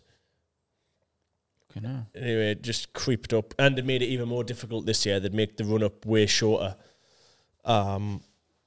Okay, no. Anyway, it just creeped up, and it made it even more difficult this year. They'd make the run up way shorter. Um,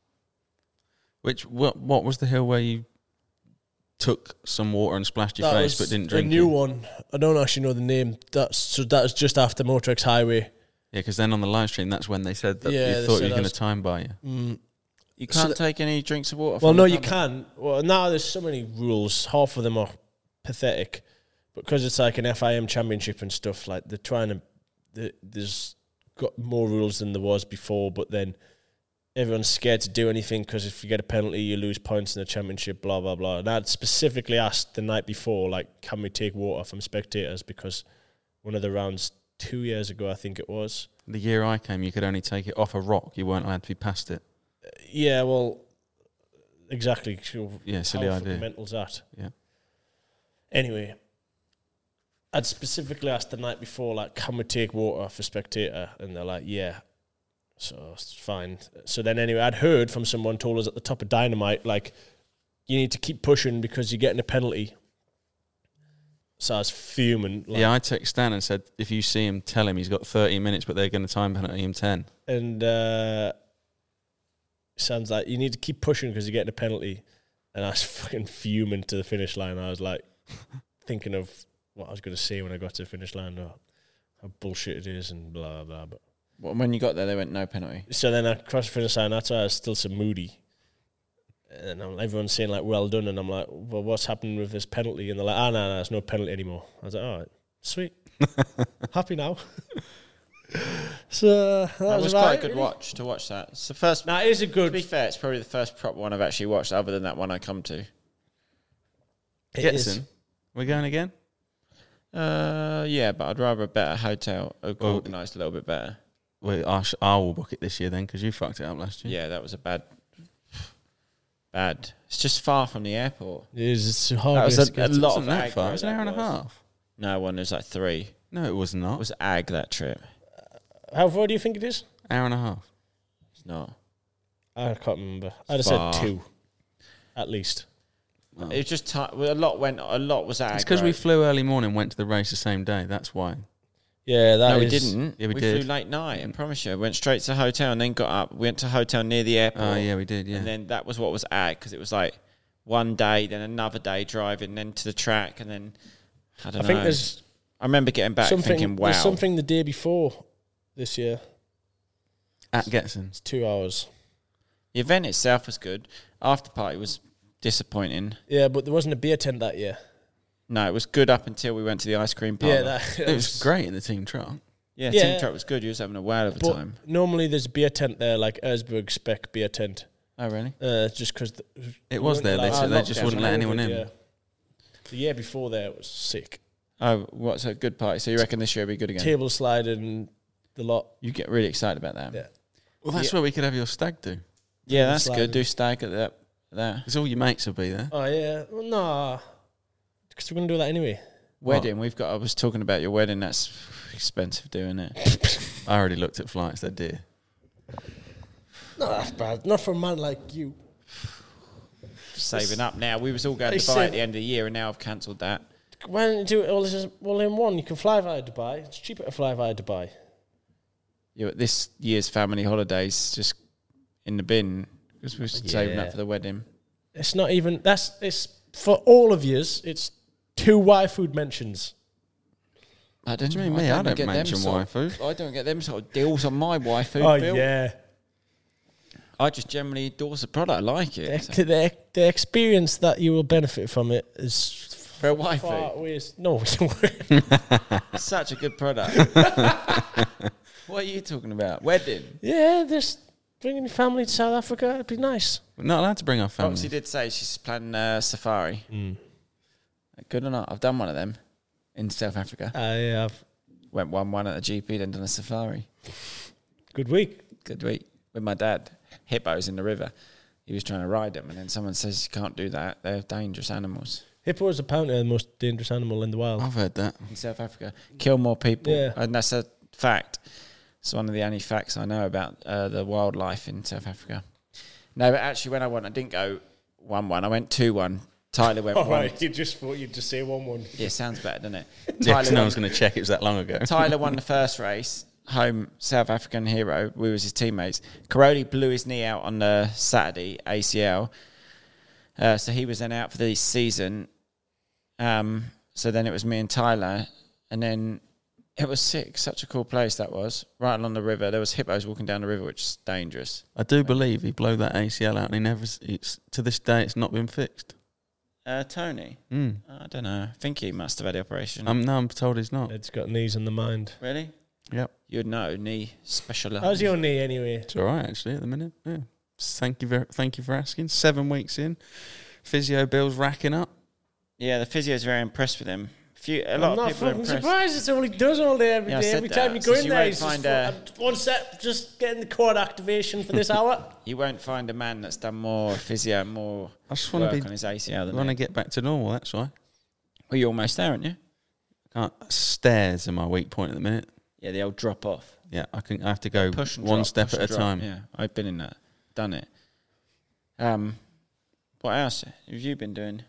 Which what what was the hill where you took some water and splashed your that face was but didn't drink a new it? one. I don't actually know the name. That's so that was just after Motorx Highway. Yeah, because then on the live stream, that's when they said that Yeah, you they thought said you were I going to was- time buy you. Mm. You So can't that- take any drinks of water. Well, from no, the you pub. can. Well, now there's so many rules. Half of them are pathetic, because it's like an F I M championship and stuff. Like they're trying to, the, there's got more rules than there was before. But then everyone's scared to do anything because if you get a penalty, you lose points in the championship. Blah blah blah. And I'd specifically asked the night before, like, can we take water from spectators? Because one of the rounds two years ago, I think it was. The year I came, you could only take it off a rock. You weren't allowed to be past it. Yeah, well, exactly. So Yeah, silly how idea. fundamental's that? Yeah. Anyway, I'd specifically asked the night before, like, can we take water for spectator? And they're like, yeah. So it's fine. So then anyway, I'd heard from someone told us at the top of Dynamite, like, you need to keep pushing because you're getting a penalty. So I was fuming. Like, Yeah, I texted Stan and said, if you see him, tell him he's got thirty minutes, but they're going to time penalty him ten. And uh, sounds like you need to keep pushing because you're getting a penalty. And I was fucking fuming to the finish line. I was like thinking of what I was going to say when I got to the finish line. Oh, how bullshit it is and blah, blah, blah. Well, when you got there, they went no penalty. So then I crossed the finish line. That's why I was still so moody. And I'm, everyone's saying, like, well done. And I'm like, well, what's happening with this penalty? And they're like, ah, no, no, there's no penalty anymore. I was like, all right, sweet. Happy now. So that, That was, was about quite it, a good really. watch to watch that. It's the first. Nah, it is a To good. be fair, it's probably the first proper one I've actually watched, other than that one I come to. It Getson, is. we're going again? Uh, yeah, but I'd rather a better hotel, Well- organised a little bit better. Well, I, sh- I will book it this year then, because you fucked it up last year. Yeah, that was a bad, bad. It's just far from the airport. It is. It's hard. That was to a, get a to. lot Wasn't of that ag, far? though, It's an that hour and a was. half. No, one was like three. No, it was not. It was ag that trip. How far do you think it is? Hour and a half. It's not. I can't remember. I'd have said Far. two, at least. It was just ti well, a lot went. A lot was ag. It's because we right? flew early morning, went to the race the same day. That's why. Yeah, that No, we is- didn't. Yeah, we we did. flew late night. I promise you. Went straight to the hotel and then got up. Went to a hotel near the airport. Oh, yeah, we did, yeah. And then that was what was ag, because it was like one day, then another day driving, then to the track, and then I don't I know. think there's I remember getting back something. thinking, "Wow." There's something the day before this year. At Getson. It's two hours. The event itself was good. After party was disappointing. Yeah, but there wasn't a beer tent that year. No, it was good up until we went to the ice cream parlour. Yeah, that, It was great in the team truck. yeah, Yeah. team truck was good. You was having a whale of a But time. normally there's a beer tent there, like Erzberg spec beer tent. Oh, really? Uh, just because It was there. They, allowed- they Oh, just lockdown. wouldn't let anyone in. Yeah. The year before there was sick. Oh, what's a good party? So you reckon this year will be good again? Table slide and the lot. You get really excited about that. Yeah. Well, that's where we could have your stag do. Yeah, that's slide. good. Do stag at that. That Because all your mates will be there. Oh yeah, well, nah, because we're gonna do that anyway. wedding. We've got. I was talking about your wedding. That's expensive doing it. I already looked at flights. They're dear. Not that bad. Not for a man like you. Saving up now. We was all going They to Dubai said- at the end of the year, and now I've cancelled that. Why don't you do it all, this is all in one? You can fly via Dubai. It's cheaper to fly via Dubai. Yeah, this year's family holidays just in the bin because we're saving Yeah. up for the wedding. It's not even. That's it's for all of yous. It's two Y food mentions. I don't do you mean me? I don't get them mention sort of- Y-food. I don't get them sort of deals on my Y-food Oh bill. yeah, I just generally endorse the product. I like the, it. So- the, the experience that you will benefit from it is For a far Y-food. outweighs. No, Such a good product. What are you talking about? Wedding. yeah, just bringing your family to South Africa. It'd be nice. We're not allowed to bring our family. Roxy did say she's planning a safari. Good or not? I've done one of them in South Africa. I have Went one one at the G P, then done a safari. good week. Good week with my dad. Hippos in the river. He was trying to ride them, and then someone says you can't do that. They're dangerous animals Hippos apparently are the most dangerous animal in the wild. I've heard that. in South Africa. Kill more people, Yeah. and that's a fact. It's one of the only facts I know about uh, the wildlife in South Africa. No, but actually, when I went, I didn't go one one. I went two one. Tyler went one. you just thought you'd just say one one. Yeah, sounds better, doesn't it? Yeah, 'cause Tyler no won- one's going to check it was that long ago. Tyler won the first race, home South African hero. We was his teammates. Caroli blew his knee out on the Saturday, A C L. Uh, so he was then out for the season. Um, so then it was me and Tyler. And then It was sick. Such a cool place that was. Right along the river. There was hippos walking down the river, which is dangerous. I do believe he blew that A C L out and he never, it's, to this day, it's not been fixed. Uh, Tony? Mm. I don't know. I think he must have had the operation. Um, no, I'm told he's not. Ed's got knees on the mind. Really? Yep. You'd know. Knee specialist. How's your knee anyway? It's all right, actually, at the minute. Yeah. Thank you, very, thank you for asking. Seven weeks in. Physio bills racking up. Yeah, the physio's very impressed with him. Few, a lot I'm of not people are fucking impressed. surprised. It's all he does all day, every Yeah, I day. said Every that. time you go Says in you there, won't he's just find full- a- one step, just getting the cord activation for this hour. You won't find a man that's done more physio and more I just work want to on be. his A C L I than want to me. get back to normal. That's why. Well, you're almost there, aren't you? Can't, stairs are my weak point at the minute. Yeah, the old drop off. Yeah, I can. I have to go Push and one drop, step push at a and drop. time. Yeah, I've been in that. Done it. Um, what else have you been doing?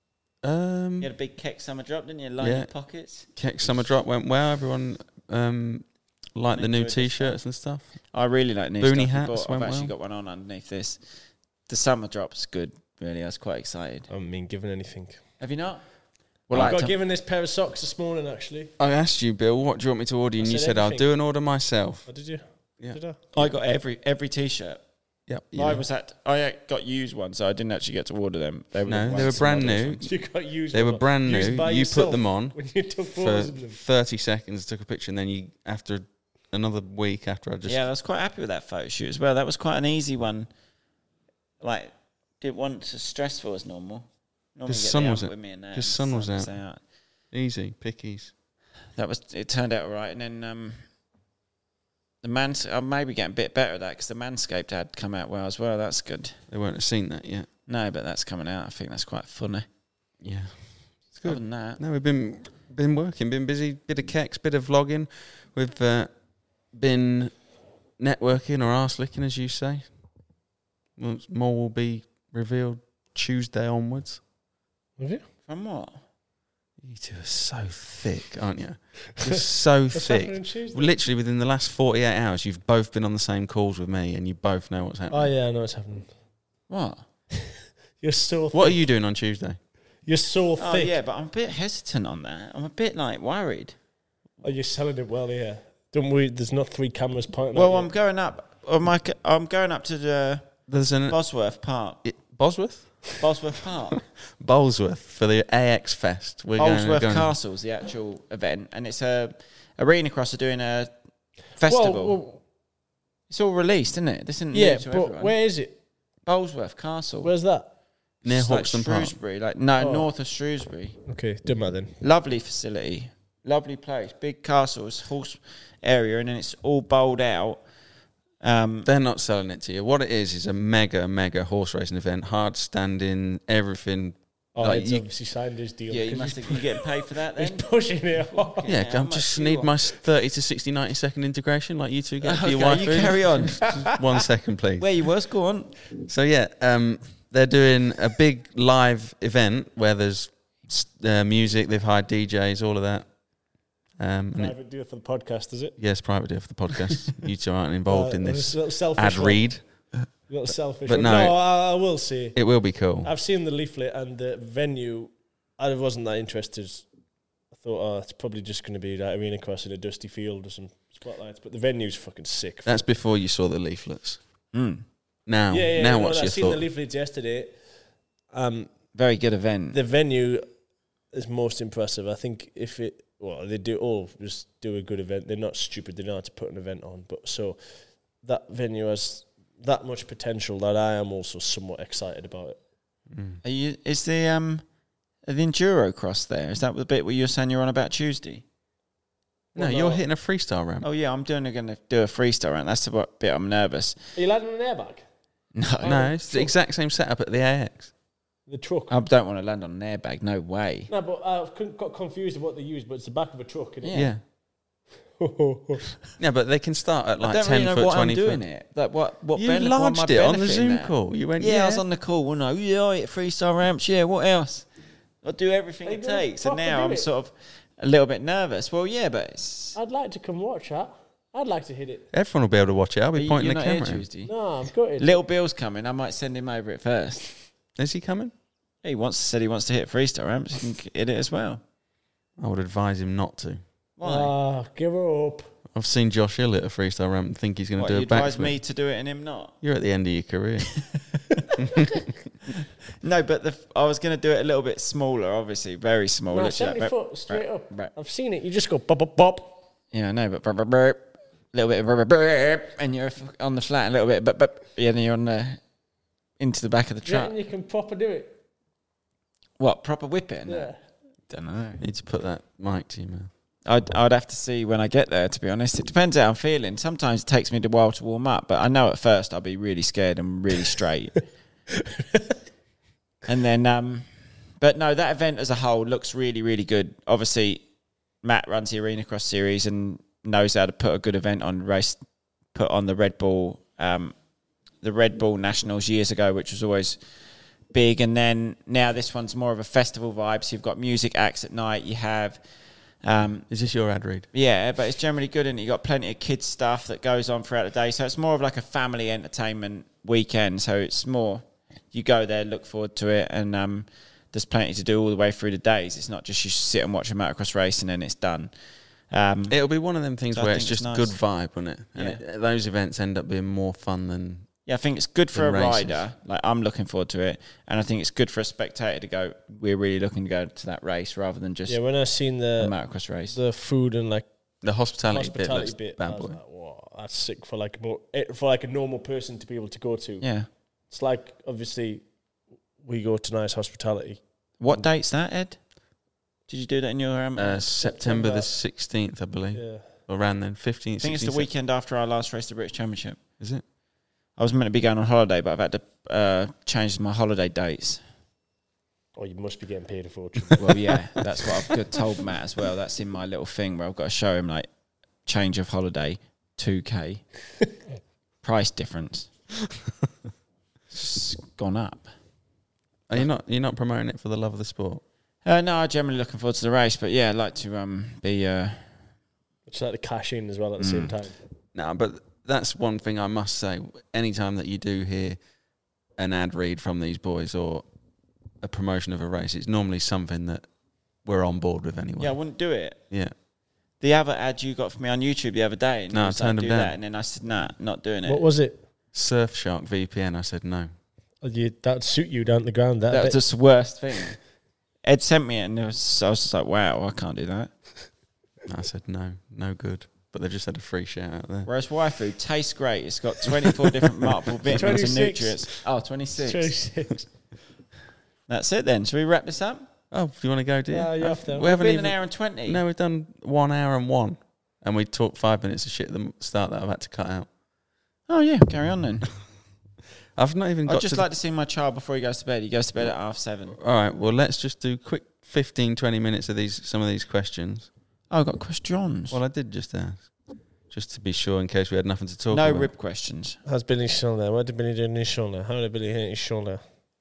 Um, You had a big Keck summer drop, didn't you? Line Yeah. your pockets. Keck summer drop went well. Everyone um, liked the new Enjoyed the T-shirts and stuff. I really like new Boonie stuff. you hats bought. I've went actually well. got one on underneath this. The summer drop's good, really. I was quite excited. I haven't been given anything. Have you not? Well, Well, I like got to- given this pair of socks this morning, actually. I asked you, Bill, what do you want me to order? And I you said said, I'll everything. do an order myself. Oh, did you? Yeah. Did I? I got every every T-shirt. Yep. I yeah. was at. I got used ones, so I didn't actually get to order them. They were No, the they were ones- brand models new. ones. You got used. They were them. brand Used new. by You put yourself them on when you took for photos of them. thirty seconds, took a picture, and then you, after another week after I just... Yeah, I was quite happy with that photo shoot as well. That was quite an easy one. Like, didn't want as stressful as normal. Normally Because get sun the was out out. with me and that. Because and sun was sun's out. Easy, pickies. That was. It turned out all right, and then um, the mans. I'm maybe getting a bit better at that because the Manscaped ad come out well as well. That's good. They won't have seen that yet. No, but that's coming out. I think that's quite funny. Yeah. It's good. Other than that, No, we've been been working, been busy, bit of keks, bit of vlogging. We've uh, been networking or arse licking, as you say. Well, more will be revealed Tuesday onwards. Have you? from what? You two are so thick, aren't you? You're so What's happening thick. on Tuesday? Literally within the last forty-eight hours, you've both been on the same calls with me, and you both know what's happening. Oh yeah, I know what's happening. What? You're so. What are thick. you doing on Tuesday? You're so Oh thick. yeah, but I'm a bit hesitant on that. I'm a bit like worried. Oh, you're selling it well here. Don't worry. There's not three cameras pointing. Well, at I'm you. going up. On my, c- I'm going up to the There's an Bosworth Park. it, Bosworth, Bosworth Park. Bolesworth for the A X Fest. We're going, Bolesworth going Castle's the actual event, and it's a Arena Cross are doing a festival. Well, well, It's all released, isn't it? This isn't yeah, new to but everyone. where is it? Bolesworth Castle. Where's that? near It's like Hawkston Park. Shrewsbury, like no, Oh. north of Shrewsbury. Okay, do matter then. Lovely facility, lovely place, big castles, horse area, and then it's all bowled out. Um, They're not selling it to you. What it is is a mega, mega horse racing event. Hard standing, everything. Oh, Like, it's you- obviously signed his deal. yeah, you 'cause must he's, have you getting paid for that he's then. pushing it. hard. Yeah, how I much just do you need want? my thirty to sixty, ninety second integration like you two get for Okay, your wife. you carry on. One second, please. Where you was, go on. So yeah, um, they're doing a big live event where there's uh, music. They've hired D Js, all of that. Um, and it, Private deal for the podcast, is it? yes, private deal for the podcast. You two aren't involved Uh, in it's this a little selfish ad one. read. A little selfish. But one. no. no, I, I will say It will be cool. I've seen the leaflet and the venue. I wasn't that interested. I thought, oh, it's probably just going to be like Arena Cross in a dusty field with some spotlights. But the venue's fucking sick. That's before you saw the leaflets. Mm. Now, yeah, yeah. now no, what's I've your seen thought? the leaflets yesterday. Um, Very good event. the venue is most impressive. I think if it, well, they do all just do a good event. They're not stupid. They know how to put an event on. But so that venue has that much potential that I am also somewhat excited about it. Mm. Are you? Is the um, the enduro cross there? Is that the bit where you're saying you're on about Tuesday? No, Well, you're no. hitting a freestyle ramp. Oh yeah, I'm doing. Going to do a freestyle round. That's the what bit I'm nervous. Are you landing an airbag? No, no, it's the truck. exact same setup at the A X. The truck. I don't want to land on an airbag. No way. No, but I con- got confused with what they used, but it's the back of a truck, isn't Yeah. Yeah. Yeah, but they can start at I like don't ten really know foot, what I'm twenty doing foot. it. Like what? What? You benefit, what am I lodged it on the benefiting Zoom there? call. You went, Yeah, yeah. I was on the call. Well, no, yeah, I hit freestyle ramps. Yeah, what else? I do everything Are you it gonna takes, and proper now do I'm it? sort of a little bit nervous. Well, yeah, but it's, I'd like to come watch that. I'd like to hit it. Everyone will be able to watch it. I'll be you, pointing you're the not here camera. in. Tuesday. No, I'm gutted. Little Bill's coming. I might send him over it first. Is he coming? He wants said he wants to hit freestyle ramps. He can hit it as well. I would advise him not to. Why? Ah, give her up. I've seen Josh Hill at a freestyle ramp and think he's going to What, do you a advise backflip. me to do it and him not? You're at the end of your career. No, but the, I was going to do it a little bit smaller, obviously, very small. No, Literally seventy like, foot straight burp, up. burp. I've seen it. You just go bop, bop, bop. Yeah, I know, but burp, burp, burp, a little bit of burp, burp, burp, and you're on the flat a little bit, but but yeah, then you're on the into the back of the Do you truck. reckon you can proper do it? What, proper whip it? Yeah. Don't know. Need to put that mic to you, man. I'd I'd have to see when I get there. To be honest, it depends how I'm feeling. Sometimes it takes me a while to warm up, but I know at first I'll be really scared and really straight. And then, um, but no, that event as a whole looks really, really good. Obviously, Matt runs the Arena Cross series and knows how to put a good event on. Race put on the Red Bull, um, the Red Bull Nationals years ago, which was always big. And then now this one's more of a festival vibe. So you've got music acts at night. You have, um, Is this your ad read? yeah, but it's generally good, and you got plenty of kids stuff that goes on throughout the day. So it's more of like a family entertainment weekend. So it's more. You go there, look forward to it, and um, there's plenty to do all the way through the days. It's not just you sit and watch a motocross race and then it's done. Um, It'll be one of them things So I where think it's it's just nice. good vibe, won't it? And Yeah. it, those events end up being more fun than... yeah, I think it's good for a In races. rider. Like, I'm looking forward to it, and I think it's good for a spectator to go, we're really looking to go to that race rather than just Yeah, when I seen a the motocross race. the food and like The hospitality, hospitality bit bit, looks I bad was boy. like, whoa, that's sick for like a more, eh, for like a normal person to be able to go to. Yeah. It's like obviously we go to nice hospitality. What date's that, Ed? Did you do that in your... Um, Uh, September the September. sixteenth, I believe. Yeah. Around then, fifteenth, I think it's the sixteenth. weekend after our last race, the British Championship. Is it? I was meant to be going on holiday, but I've had to uh, change my holiday dates. Oh, you must be getting paid a fortune. Well, yeah, that's what I've got told Matt as well. That's in my little thing where I've got to show him, like, change of holiday, two K. Price difference. It's gone up. Are you not? You're not promoting it for the love of the sport? Uh, no, I'm generally looking forward to the race, but yeah, I'd like to um, be... Uh, It's like the cash in as well at the same time. No, but that's one thing I must say. Anytime that you do hear an ad read from these boys or a promotion of a race, it's normally something that we're on board with anyway. yeah, I wouldn't do it. Yeah. The other ad you got for me on YouTube the other day, and No, you I was like, turned do them down. that, and then I said, nah, not doing it. What was it? Surfshark V P N. I said no. Oh, you, that would suit you down to the ground. That, That was bit. just the worst thing. Ed sent me it, and it was, I was just like, wow, I can't do that. I said no, no good. But they just had a free shout out there. Whereas Waifu tastes great. It's got twenty-four different multiple vitamins and twenty-six. nutrients. Oh, twenty-six. twenty-six. That's it then. Should we wrap this up? Oh, do you want to go, do you? Yeah, you have to. We We've haven't been even. an hour and twenty. No, we've done one hour and one, and we talked five minutes of shit at the start that I've had to cut out. Oh, yeah. Carry on then. I've not even got I'd just to like to see my child before he goes to bed. He goes to bed at half seven. the, all right, well, let's just do quick fifteen, twenty minutes of these some of these questions. Oh, I've got questions. Well, I did just ask, just to be sure in case we had nothing to talk no about. rib questions. How's Billy's shoulder? What did Billy do in his shoulder? How did Billy hit his shoulder?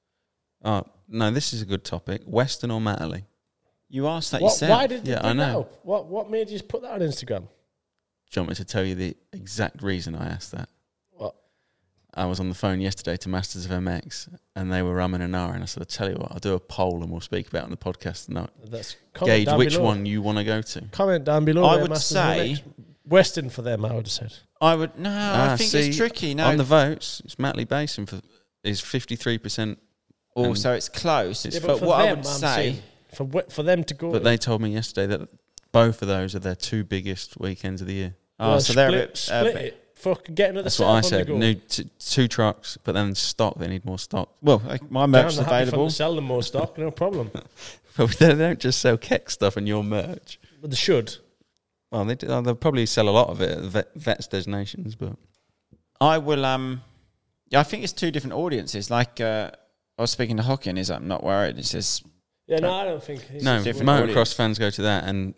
Oh, no, this is a good topic. Western or Matterley? You asked that What, yourself. why did you Yeah, pick I that know. up? What, what made you just put that on Instagram? Do you want me to tell you the exact reason I asked that? What? I was on the phone yesterday to Masters of M X, and they were rumming an hour, and I said, I'll tell you what, I'll do a poll, and we'll speak about it on the podcast, and I'll That's comment gauge down which below. one you want to go to. Comment down below. I there, would Masters of say- M X. Western for them, I would have said. I would... No, Ah, I think see, it's tricky. No. On the votes, it's Matterley Basin for is fifty-three percent, Also, it's close. It's- Yeah, but for what I them, would I'm say... saying, for we- for them to go, but they told me yesterday that both of those are their two biggest weekends of the year. Oh, well, so split, they're a bit... uh, split it. Fucking get another That's setup what I on the said. go. New t- two trucks, but then stock. They need more stock. Well, like, my Damn, merch's they're happy for them available. to sell them more stock, no problem. But they don't just sell Keck stuff and your merch. But they should. Well, they do, they'll probably sell a lot of it at vet, vets destinations, but I will... um. Yeah, I think it's two different audiences. Like, uh, I was speaking to Hocken, he's like, I'm not worried. He says... Yeah, no, I don't think. It's no, just different motocross audience. fans go to that, and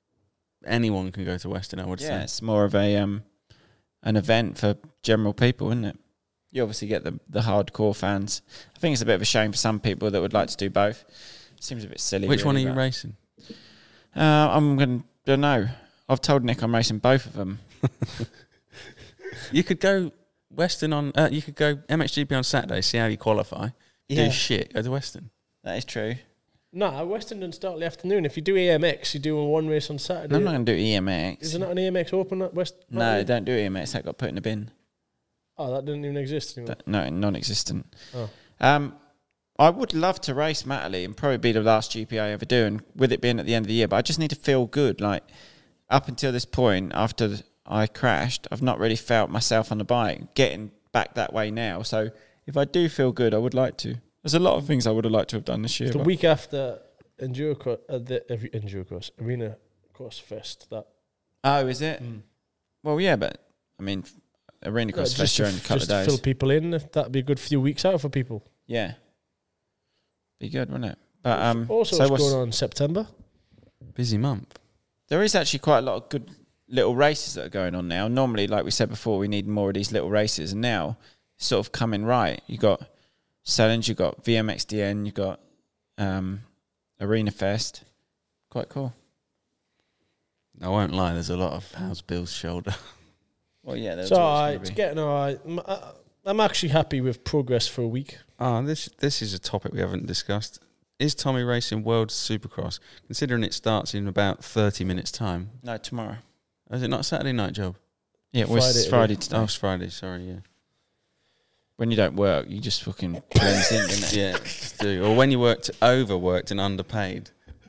anyone can go to Western. I would Yeah, say. it's more of a um, an event for general people, isn't it? You obviously get the the hardcore fans. I think it's a bit of a shame for some people that would like to do both. Seems a bit silly. Which one are really, you but- racing? Uh, I'm going to know. I've told Nick I'm racing both of them. You could go Western on. Uh, you could go M X G P on Saturday. See how you qualify. Yeah. Do shit. Go to Western. That is true. Nah, Western doesn't start in the afternoon. If you do A M X, you do a one race on Saturday. I'm not going to do E M X. Is there not an A M X Open at West? No, no don't do E M X. That got put in the bin. Oh, that didn't even exist anymore. That, no, non-existent. Oh. Um, I would love to race Matterley and probably be the last G P I ever do, and with it being at the end of the year, but I just need to feel good. Like, up until this point, after I crashed, I've not really felt myself on the bike, getting back that way now. So if I do feel good, I would like to. There's a lot of things I would have liked to have done this year. The week after Enduro Cross, uh, the every Enduro Cross, Arena Cross Fest. That. Oh, is it? Mm. Well, yeah, but I mean, Arena Cross no, Fest during a couple just of days. To fill people in, if that'd be a good few weeks out for people. Yeah, be good, wouldn't it? But um, also, so what's going on in September? Busy month. There is actually quite a lot of good little races that are going on now. Normally, like we said before, we need more of these little races, and now it's sort of coming right. You got Challenge, you got V M X D N, you got um, Arena Fest. Quite cool. I won't lie, there's a lot of how's Bill's shoulder. Well, yeah, there's so always uh, it's be. getting all right. I'm, uh, I'm actually happy with progress for a week. Oh, this this is a topic we haven't discussed. Is Tommy racing World Supercross? Considering it starts in about thirty minutes' time. No, tomorrow. Is it not a Saturday night job? Yeah, well, it's Friday Friday today. today. Oh, it's Friday, sorry, yeah. When you don't work, you just fucking blends in, doesn't it? Yeah, do. Or when you worked overworked and underpaid.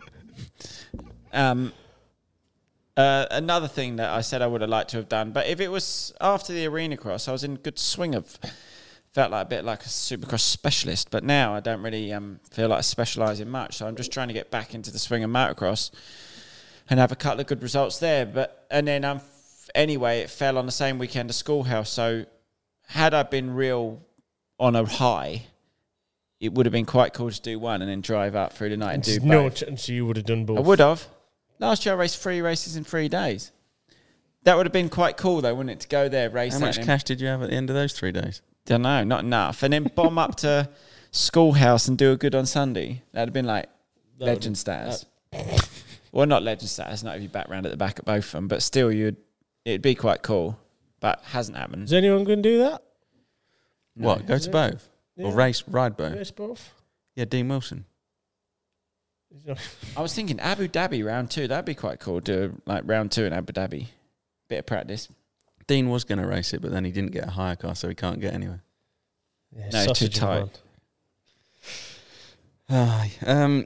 Um, uh, another thing that I said I would have liked to have done, but if it was after the Arena Cross, I was in a good swing of, felt like a bit like a Supercross specialist, but now I don't really um, feel like I specialise in much, so I'm just trying to get back into the swing of motocross and have a couple of good results there. But and then um, f- anyway, it fell on the same weekend as Schoolhouse, so had I been real on a high, it would have been quite cool to do one and then drive up through the night and do There's no both. chance you would have done both. I would have. Last year I raced three races in three days. That would have been quite cool though, wouldn't it, to go there, race How that much and cash did you have at the end of those three days? Don't know, not enough. And then bomb up to Schoolhouse and do a good on Sunday. That'd have been like That legend would- status. Well, not legend status, not if you back round at the back at both of them, but still you'd it'd be quite cool. But hasn't happened. Is anyone going to do that? No. What, go to both? Yeah. Or race, ride both? Race both? Yeah, Dean Wilson. I was thinking Abu Dhabi round two. That'd be quite cool. Do like round two in Abu Dhabi. Bit of practice. Dean was going to race it, but then he didn't get a hire car, so he can't get anywhere. Yeah, No, too sausage and tight. bun. Ah, um,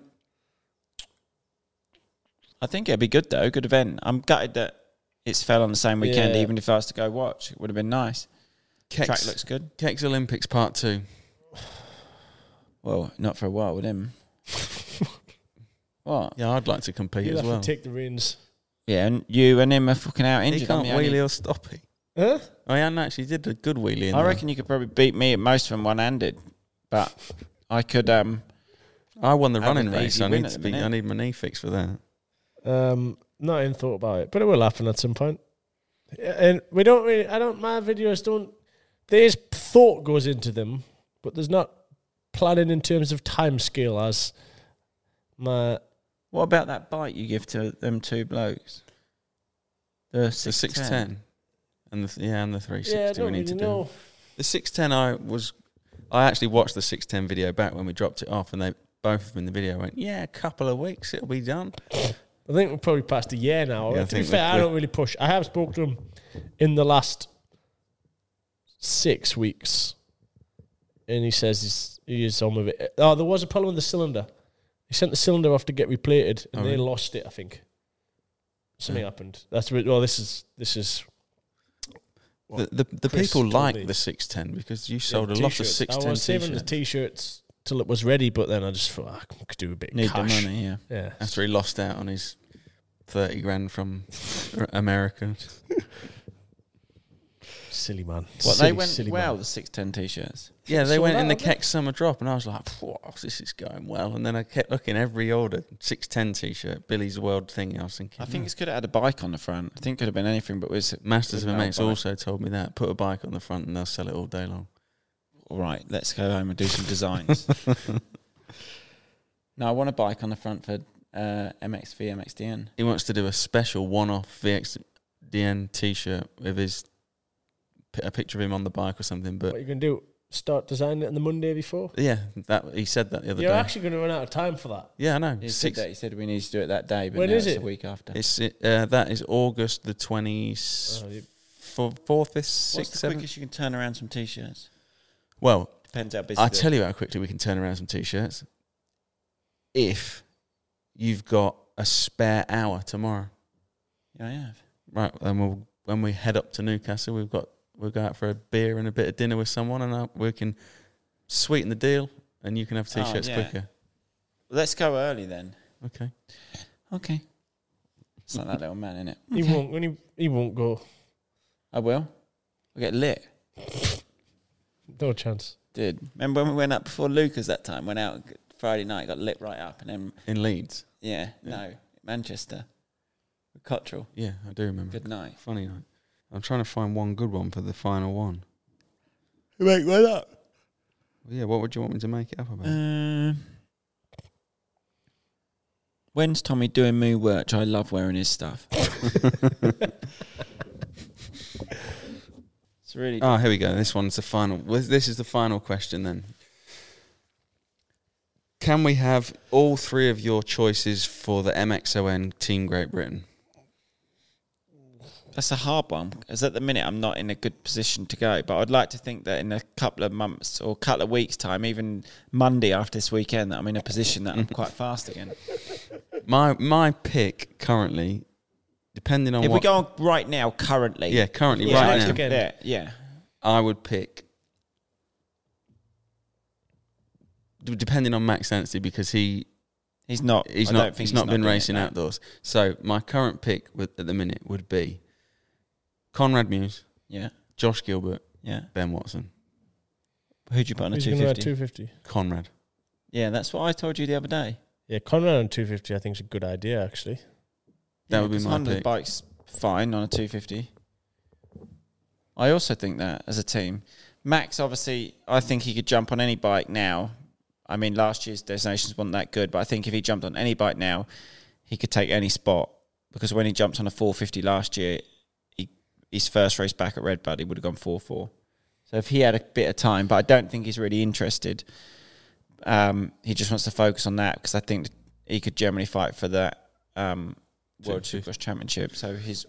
I think it'd be good though. Good event. I'm gutted that it's fell on the same weekend. Yeah. Even if I was to go watch, it would have been nice. Track Kex, looks good. Kex Olympics Part two. Well, not for a while with him. What? Yeah, I'd like to compete You'll as have well. to take the reins. Yeah, and you and him are fucking out He injured. can't I'm the wheelie only- or stop it. Huh? Oh, yeah, no, actually did a good wheelie in I there. reckon you could probably beat me at most of them one-handed, but I could. Um, I won the Have running an race. easy I win need at to the be. minute. I need my knee fixed for that. Um, not even thought about it, but it will happen at some point. And we don't really. I don't. My videos don't. There's thought goes into them, but there's not planning in terms of time scale as my. what about that bite you give to them two blokes? The The six six ten and the yeah, and the three sixty. Yeah, I don't we need really to know. do the six ten. I was. I actually watched the six ten video back when we dropped it off, and they both of them in the video went, "Yeah, a couple of weeks, it'll be done." I think we're probably past a year now. Yeah, I to be think fair, I we're- don't really push. I have spoken to him in the last six weeks, and he says he's, he is on with it. Oh, there was a problem with the cylinder. He sent the cylinder off to get replated, and Oh, they really? lost it. I think something Yeah. happened. That's re- well. This is this is. The the, the Chris people told like me. the six ten because you sold Yeah, a lot of t-shirts. six ten I was saving the t-shirts t-shirts till it was ready, but then I just thought I could do a bit of Need cash. the money, yeah. Yeah, after he lost out on his thirty grand from America. silly man. What silly, they went silly well, man. the six ten t-shirts. Yeah, they Sold went in out, the haven't they? Kex summer drop, and I was like, "Whoa, this is going well." And then I kept looking every order, six ten t-shirt, Billy's World thing. I was thinking, I think "Hmm." it's could have had a bike on the front. I think it could have been anything, but was Masters of with M no X bike. also told me that put a bike on the front and they'll sell it all day long. All right, let's go home and do some designs. No, I want a bike on the front for uh, M X V, M X D N. He wants to do a special one-off V X D N t-shirt with his a picture of him on the bike or something. What But you can do? start designing it on the Monday before? Yeah, that he said that the other You're day. actually going to run out of time for that. Yeah, I know. He Six, said that. He said we need to do it that day, but When now is it's it? a week after. It's uh, that is August the twenty Oh, you- fourth, fifth, What's sixth, the seventh. quickest you can turn around some t-shirts? Well, Depends how busy. I tell you how quickly we can turn around some t-shirts. If you've got a spare hour tomorrow, Yeah, I have. right? Then we'll when we head up to Newcastle, we've got we'll go out for a beer and a bit of dinner with someone, and uh, we can sweeten the deal, and you can have t-shirts Oh, yeah. quicker. Let's go early then. Okay. Okay. It's like that little man, innit? He won't. When he he won't go. I will. I'll get lit. No chance. Did. Remember when we went up before Lucas that time? Went out Friday night, got lit right up, and then In Leeds. yeah, no, Manchester, with Cottrell. Yeah, I do remember. Good night. Funny night. I'm trying to find one good one for the final one. Make one up. Well, yeah, what would you want me to make it up about? Um, when's Tommy doing moo work? I love wearing his stuff. It's really. Oh, here we go. This one's the final. well, This is the final question then. Can we have all three of your choices for the M X O N Team Great Britain? That's a hard one, because at the minute I'm not in a good position to go. But I'd like to think that in a couple of months or couple of weeks' time, even Monday after this weekend, that I'm in a position that I'm quite fast again. My my pick currently, depending on If what we go on right now, currently, yeah currently Yeah, right next now, weekend. yeah, yeah, I would pick. d- Depending on Max Anstey, because he he's not. he's I not don't think he's not been doing it racing now. outdoors. So my current pick with, at the minute would be Conrad Muse, Yeah, Josh Gilbert, yeah. Ben Watson. Who'd you put on a Who's two going to ride fifty? two fifty? Conrad. Yeah, that's what I told you the other day. Yeah, Conrad on two fifty. I think is a good idea actually. That Yeah, would be 'cause my Honda's pick. bike's fine on a two fifty. I also think that as a team, Max obviously, I think he could jump on any bike now. I mean, last year's designations weren't that good, but I think if he jumped on any bike now, he could take any spot. Because when he jumped on a four fifty last year, he, his first race back at Redbud, he would have gone four four. So if he had a bit of time, but I don't think he's really interested. Um, he just wants to focus on that because I think he could generally fight for that um, World Supercross Championship. So his,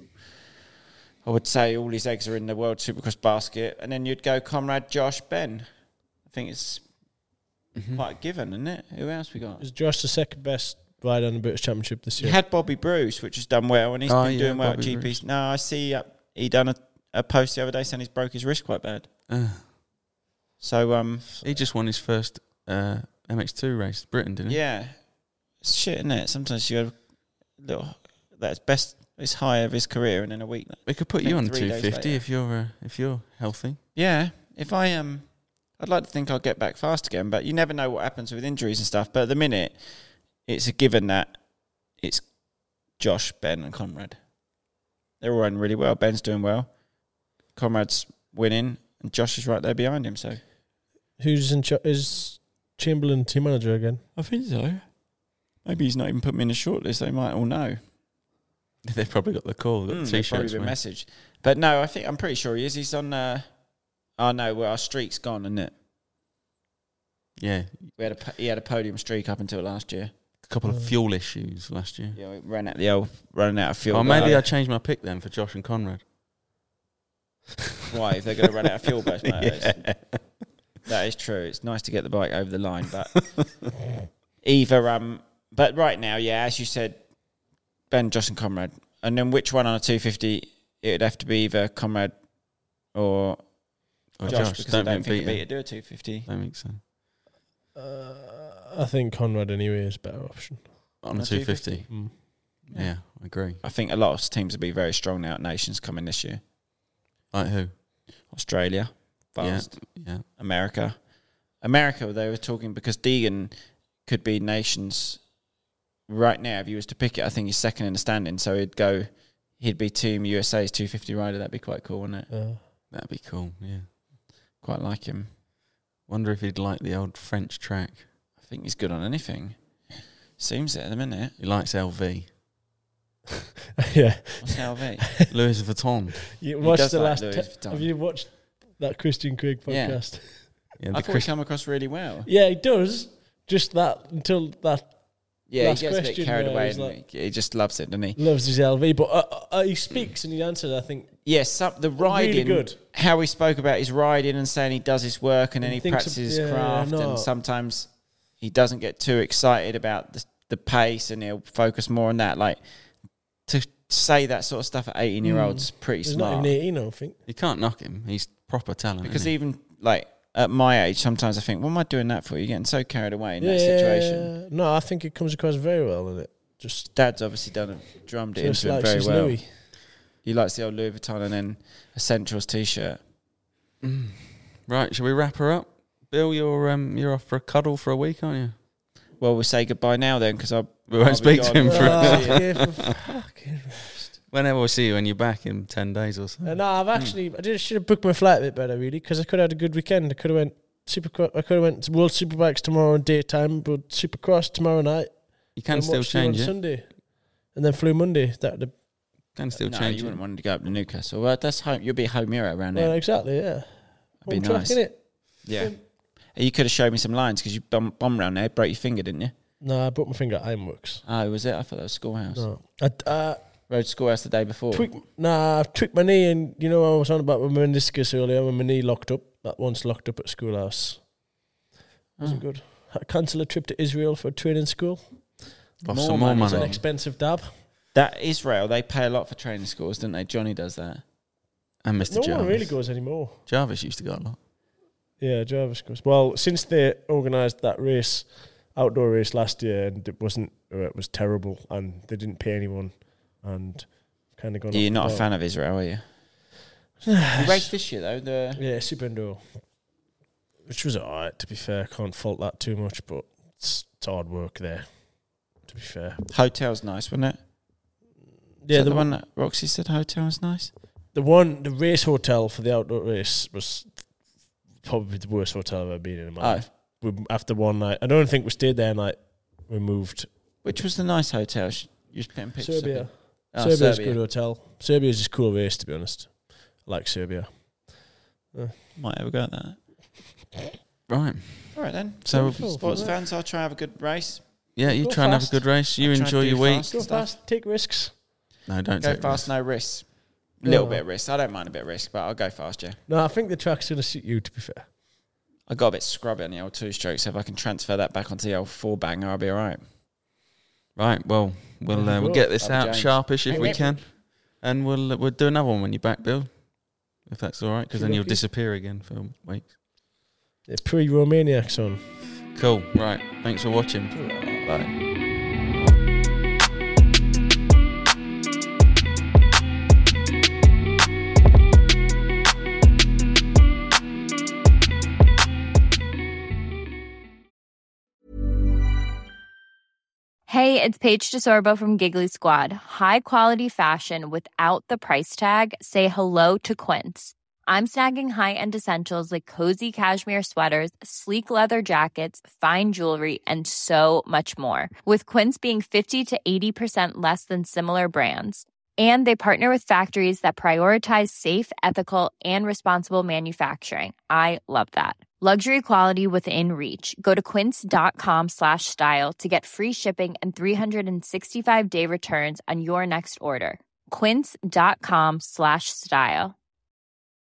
I would say all his eggs are in the World Supercross basket, and then you'd go Conrad, Josh, Ben. I think it's Mm-hmm. quite a given, isn't it? Who else we got? Is Josh the second best rider on the British Championship this You year? had Bobby Bruce, which has done well, and he's Oh, been yeah, doing well Bobby at G Ps. Bruce. No, I see uh, he done a, a post the other day saying he's broke his wrist quite bad. Uh, So um, he just won his first uh, M X two race, Britain, didn't he? yeah, it's shit, isn't it? Sometimes you have a little that's best. It's high of his career, and then a week. We could put I you think on three two days fifty later. if you're uh, if you're healthy. Yeah, if I um, I'd like to think I'll get back fast again, but you never know what happens with injuries and stuff. But at the minute, it's a given that it's Josh, Ben, and Conrad. They're all running really well. Ben's doing well. Conrad's winning, and Josh is right there behind him. So Who's in cha- is Chamberlain team manager again? I think so. Maybe he's not even put me in the shortlist. They might all know. They've probably got the call. Got Mm, the they've probably t-shirts. been mate. messaged. But no, I think I'm pretty sure he is. He's on. Uh, oh no, well our streak's gone, isn't it? Yeah, We had a po- he had a podium streak up until last year. a couple of fuel issues last year. Yeah, we ran out the old running out of fuel. Oh, maybe But, I changed my pick then for Josh and Conrad. why if they're going to run out of fuel, both mate? It's- That is true. It's nice to get the bike over the line, but either um, but right now, yeah, as you said, Ben, Josh, and Conrad, and then which one on a two fifty? It would have to be either Conrad or Or Josh, Josh. because Don't I don't think think Peter. Peter do a two fifty. Don't think so. Uh, I think Conrad anyway is a better option. On a a two fifty. Mm. Yeah, I agree. I think a lot of teams will be very strong now at Nations coming this year. Like who? Australia, fast. Yeah, yeah. America. America, they were talking because Deegan could be Nations right now. If he was to pick it, I think he's second in the standing. So he'd go, he'd be Team U S A's two fifty rider. That'd be quite cool, wouldn't it? Uh, That'd be cool. Yeah. Quite like him. Wonder if he'd like the old French track. I think he's good on anything. Seems it at the minute. He likes L V. yeah. What's L V? Louis Vuitton. You He watched does the like last. Louis te- Vuitton. have you watched that Christian Craig Yeah. podcast? Yeah, I the thought Chris- he came across really well. Yeah, he does. Just that until that Yeah, last he gets a bit question carried where away. he's And like- he just loves it, doesn't he? loves his L V, but uh, uh, he speaks and he answers. I think Yes, some, the riding, good. how he spoke about his riding and saying he does his work and then And he thinks of- practices his yeah, craft no. and sometimes he doesn't get too excited about the, the pace and he'll focus more on that. Like, to say that sort of stuff at eighteen-year-olds, pretty he's smart. not even eighteen, I don't think. You can't knock him. He's proper talent. Because isn't he? even, like, at my age, sometimes I think, what am I doing that for? You're getting so carried away in that situation. No, I think it comes across very well in it. Just Dad's obviously done it, drummed it just into him like very she's well. Louis. He likes the old Louis Vuitton and then a Centrals t-shirt. Right, shall we wrap her up? Bill, you're um, you're off for a cuddle for a week, aren't you? Well, we'll say goodbye now then, because I'll We won't I'll be speak to gone. him for Ah, See you. yeah, for fucking rest. Whenever we see you when you're back in ten days or so. Uh, no, I've actually I did should have booked my flight a bit better really because I could have had a good weekend. I could have went super. I could have went to World Superbikes tomorrow in daytime, but Supercross tomorrow night. You can and still watched you change on it. Sunday, and then flew Monday. That the Can still No, change you it. wouldn't want to go up to Newcastle. Well, that's home. You'll be a home hero around well, there. exactly yeah. be Home track, nice. innit? Yeah. You could have showed me some lines because you bomb, bomb around there, broke your finger, didn't you? No, I broke my finger at Ironworks. Oh, was it? I thought that was Schoolhouse. No, I uh, Rode Schoolhouse the day before. tweaked. Nah, I tweaked my knee, and you know I was on about my meniscus earlier. When my knee locked up, that once locked up at Schoolhouse. Wasn't Oh. good. Had to cancel a trip to Israel for training school. Lost More some more money. It's an money. expensive dab. That Israel, they pay a lot for training schools, don't they? Johnny does that. And Mister No Jarvis. one really goes anymore. Jarvis used to go a lot. Yeah, Jarvis goes. Well, since they organised that race, outdoor race last year, and it wasn't, uh, it was terrible, and they didn't pay anyone, and kind of gone. You're off not the a fan of Israel, are you? You raced this year, though. The Yeah, Super Enduro, which was alright. To be fair, can't fault that too much, but it's, it's hard work there. To be fair, hotel's nice, wasn't it? yeah, Yeah, the, the one that Roxy said hotel was nice. the one, the race hotel for the outdoor race was probably the worst hotel I've ever been in in my Oh, life. We, after one night, I don't think we stayed there. Night we moved. which was the nice hotel? Sh- You just putting pictures Serbia. of it. Oh, Serbia's a Serbia. good hotel. Serbia's just a cool race, to be honest. I like Serbia. Might ever go at that. Right. All right then. So, Sports fans, I'll try and have a good race. yeah, you Go try and have a fast. good race. You I'll try enjoy and do your week. fast. Go Stuff. fast, take risks. No, don't Go take fast, risks. no risk. A little No. bit of risk. I don't mind a bit of risk, but I'll go fast, yeah. No, I think the track's going to suit you, to be fair. I got a bit scrubby on the old two stroke, so if I can transfer that back onto the old four banger, I'll be all right. Right. Well, we'll There uh, you we'll go. get this I'll be out James. sharpish if Hey, we mate. can, and we'll uh, we'll do another one when you're back, Bill. If that's all right, because then you'll Okey-dokey. disappear again for weeks. The pre-Romaniacs on. Cool. Right. Thanks for watching. Bye. Hey, it's Paige DeSorbo from Giggly Squad. High quality fashion without the price tag. Say hello to Quince. I'm snagging high-end essentials like cozy cashmere sweaters, sleek leather jackets, fine jewelry, and so much more. With Quince being fifty to eighty percent less than similar brands. And they partner with factories that prioritize safe, ethical, and responsible manufacturing. I love that. Luxury quality within reach. Go to quince.com slash style to get free shipping and three sixty-five day returns on your next order. Quince.com slash style.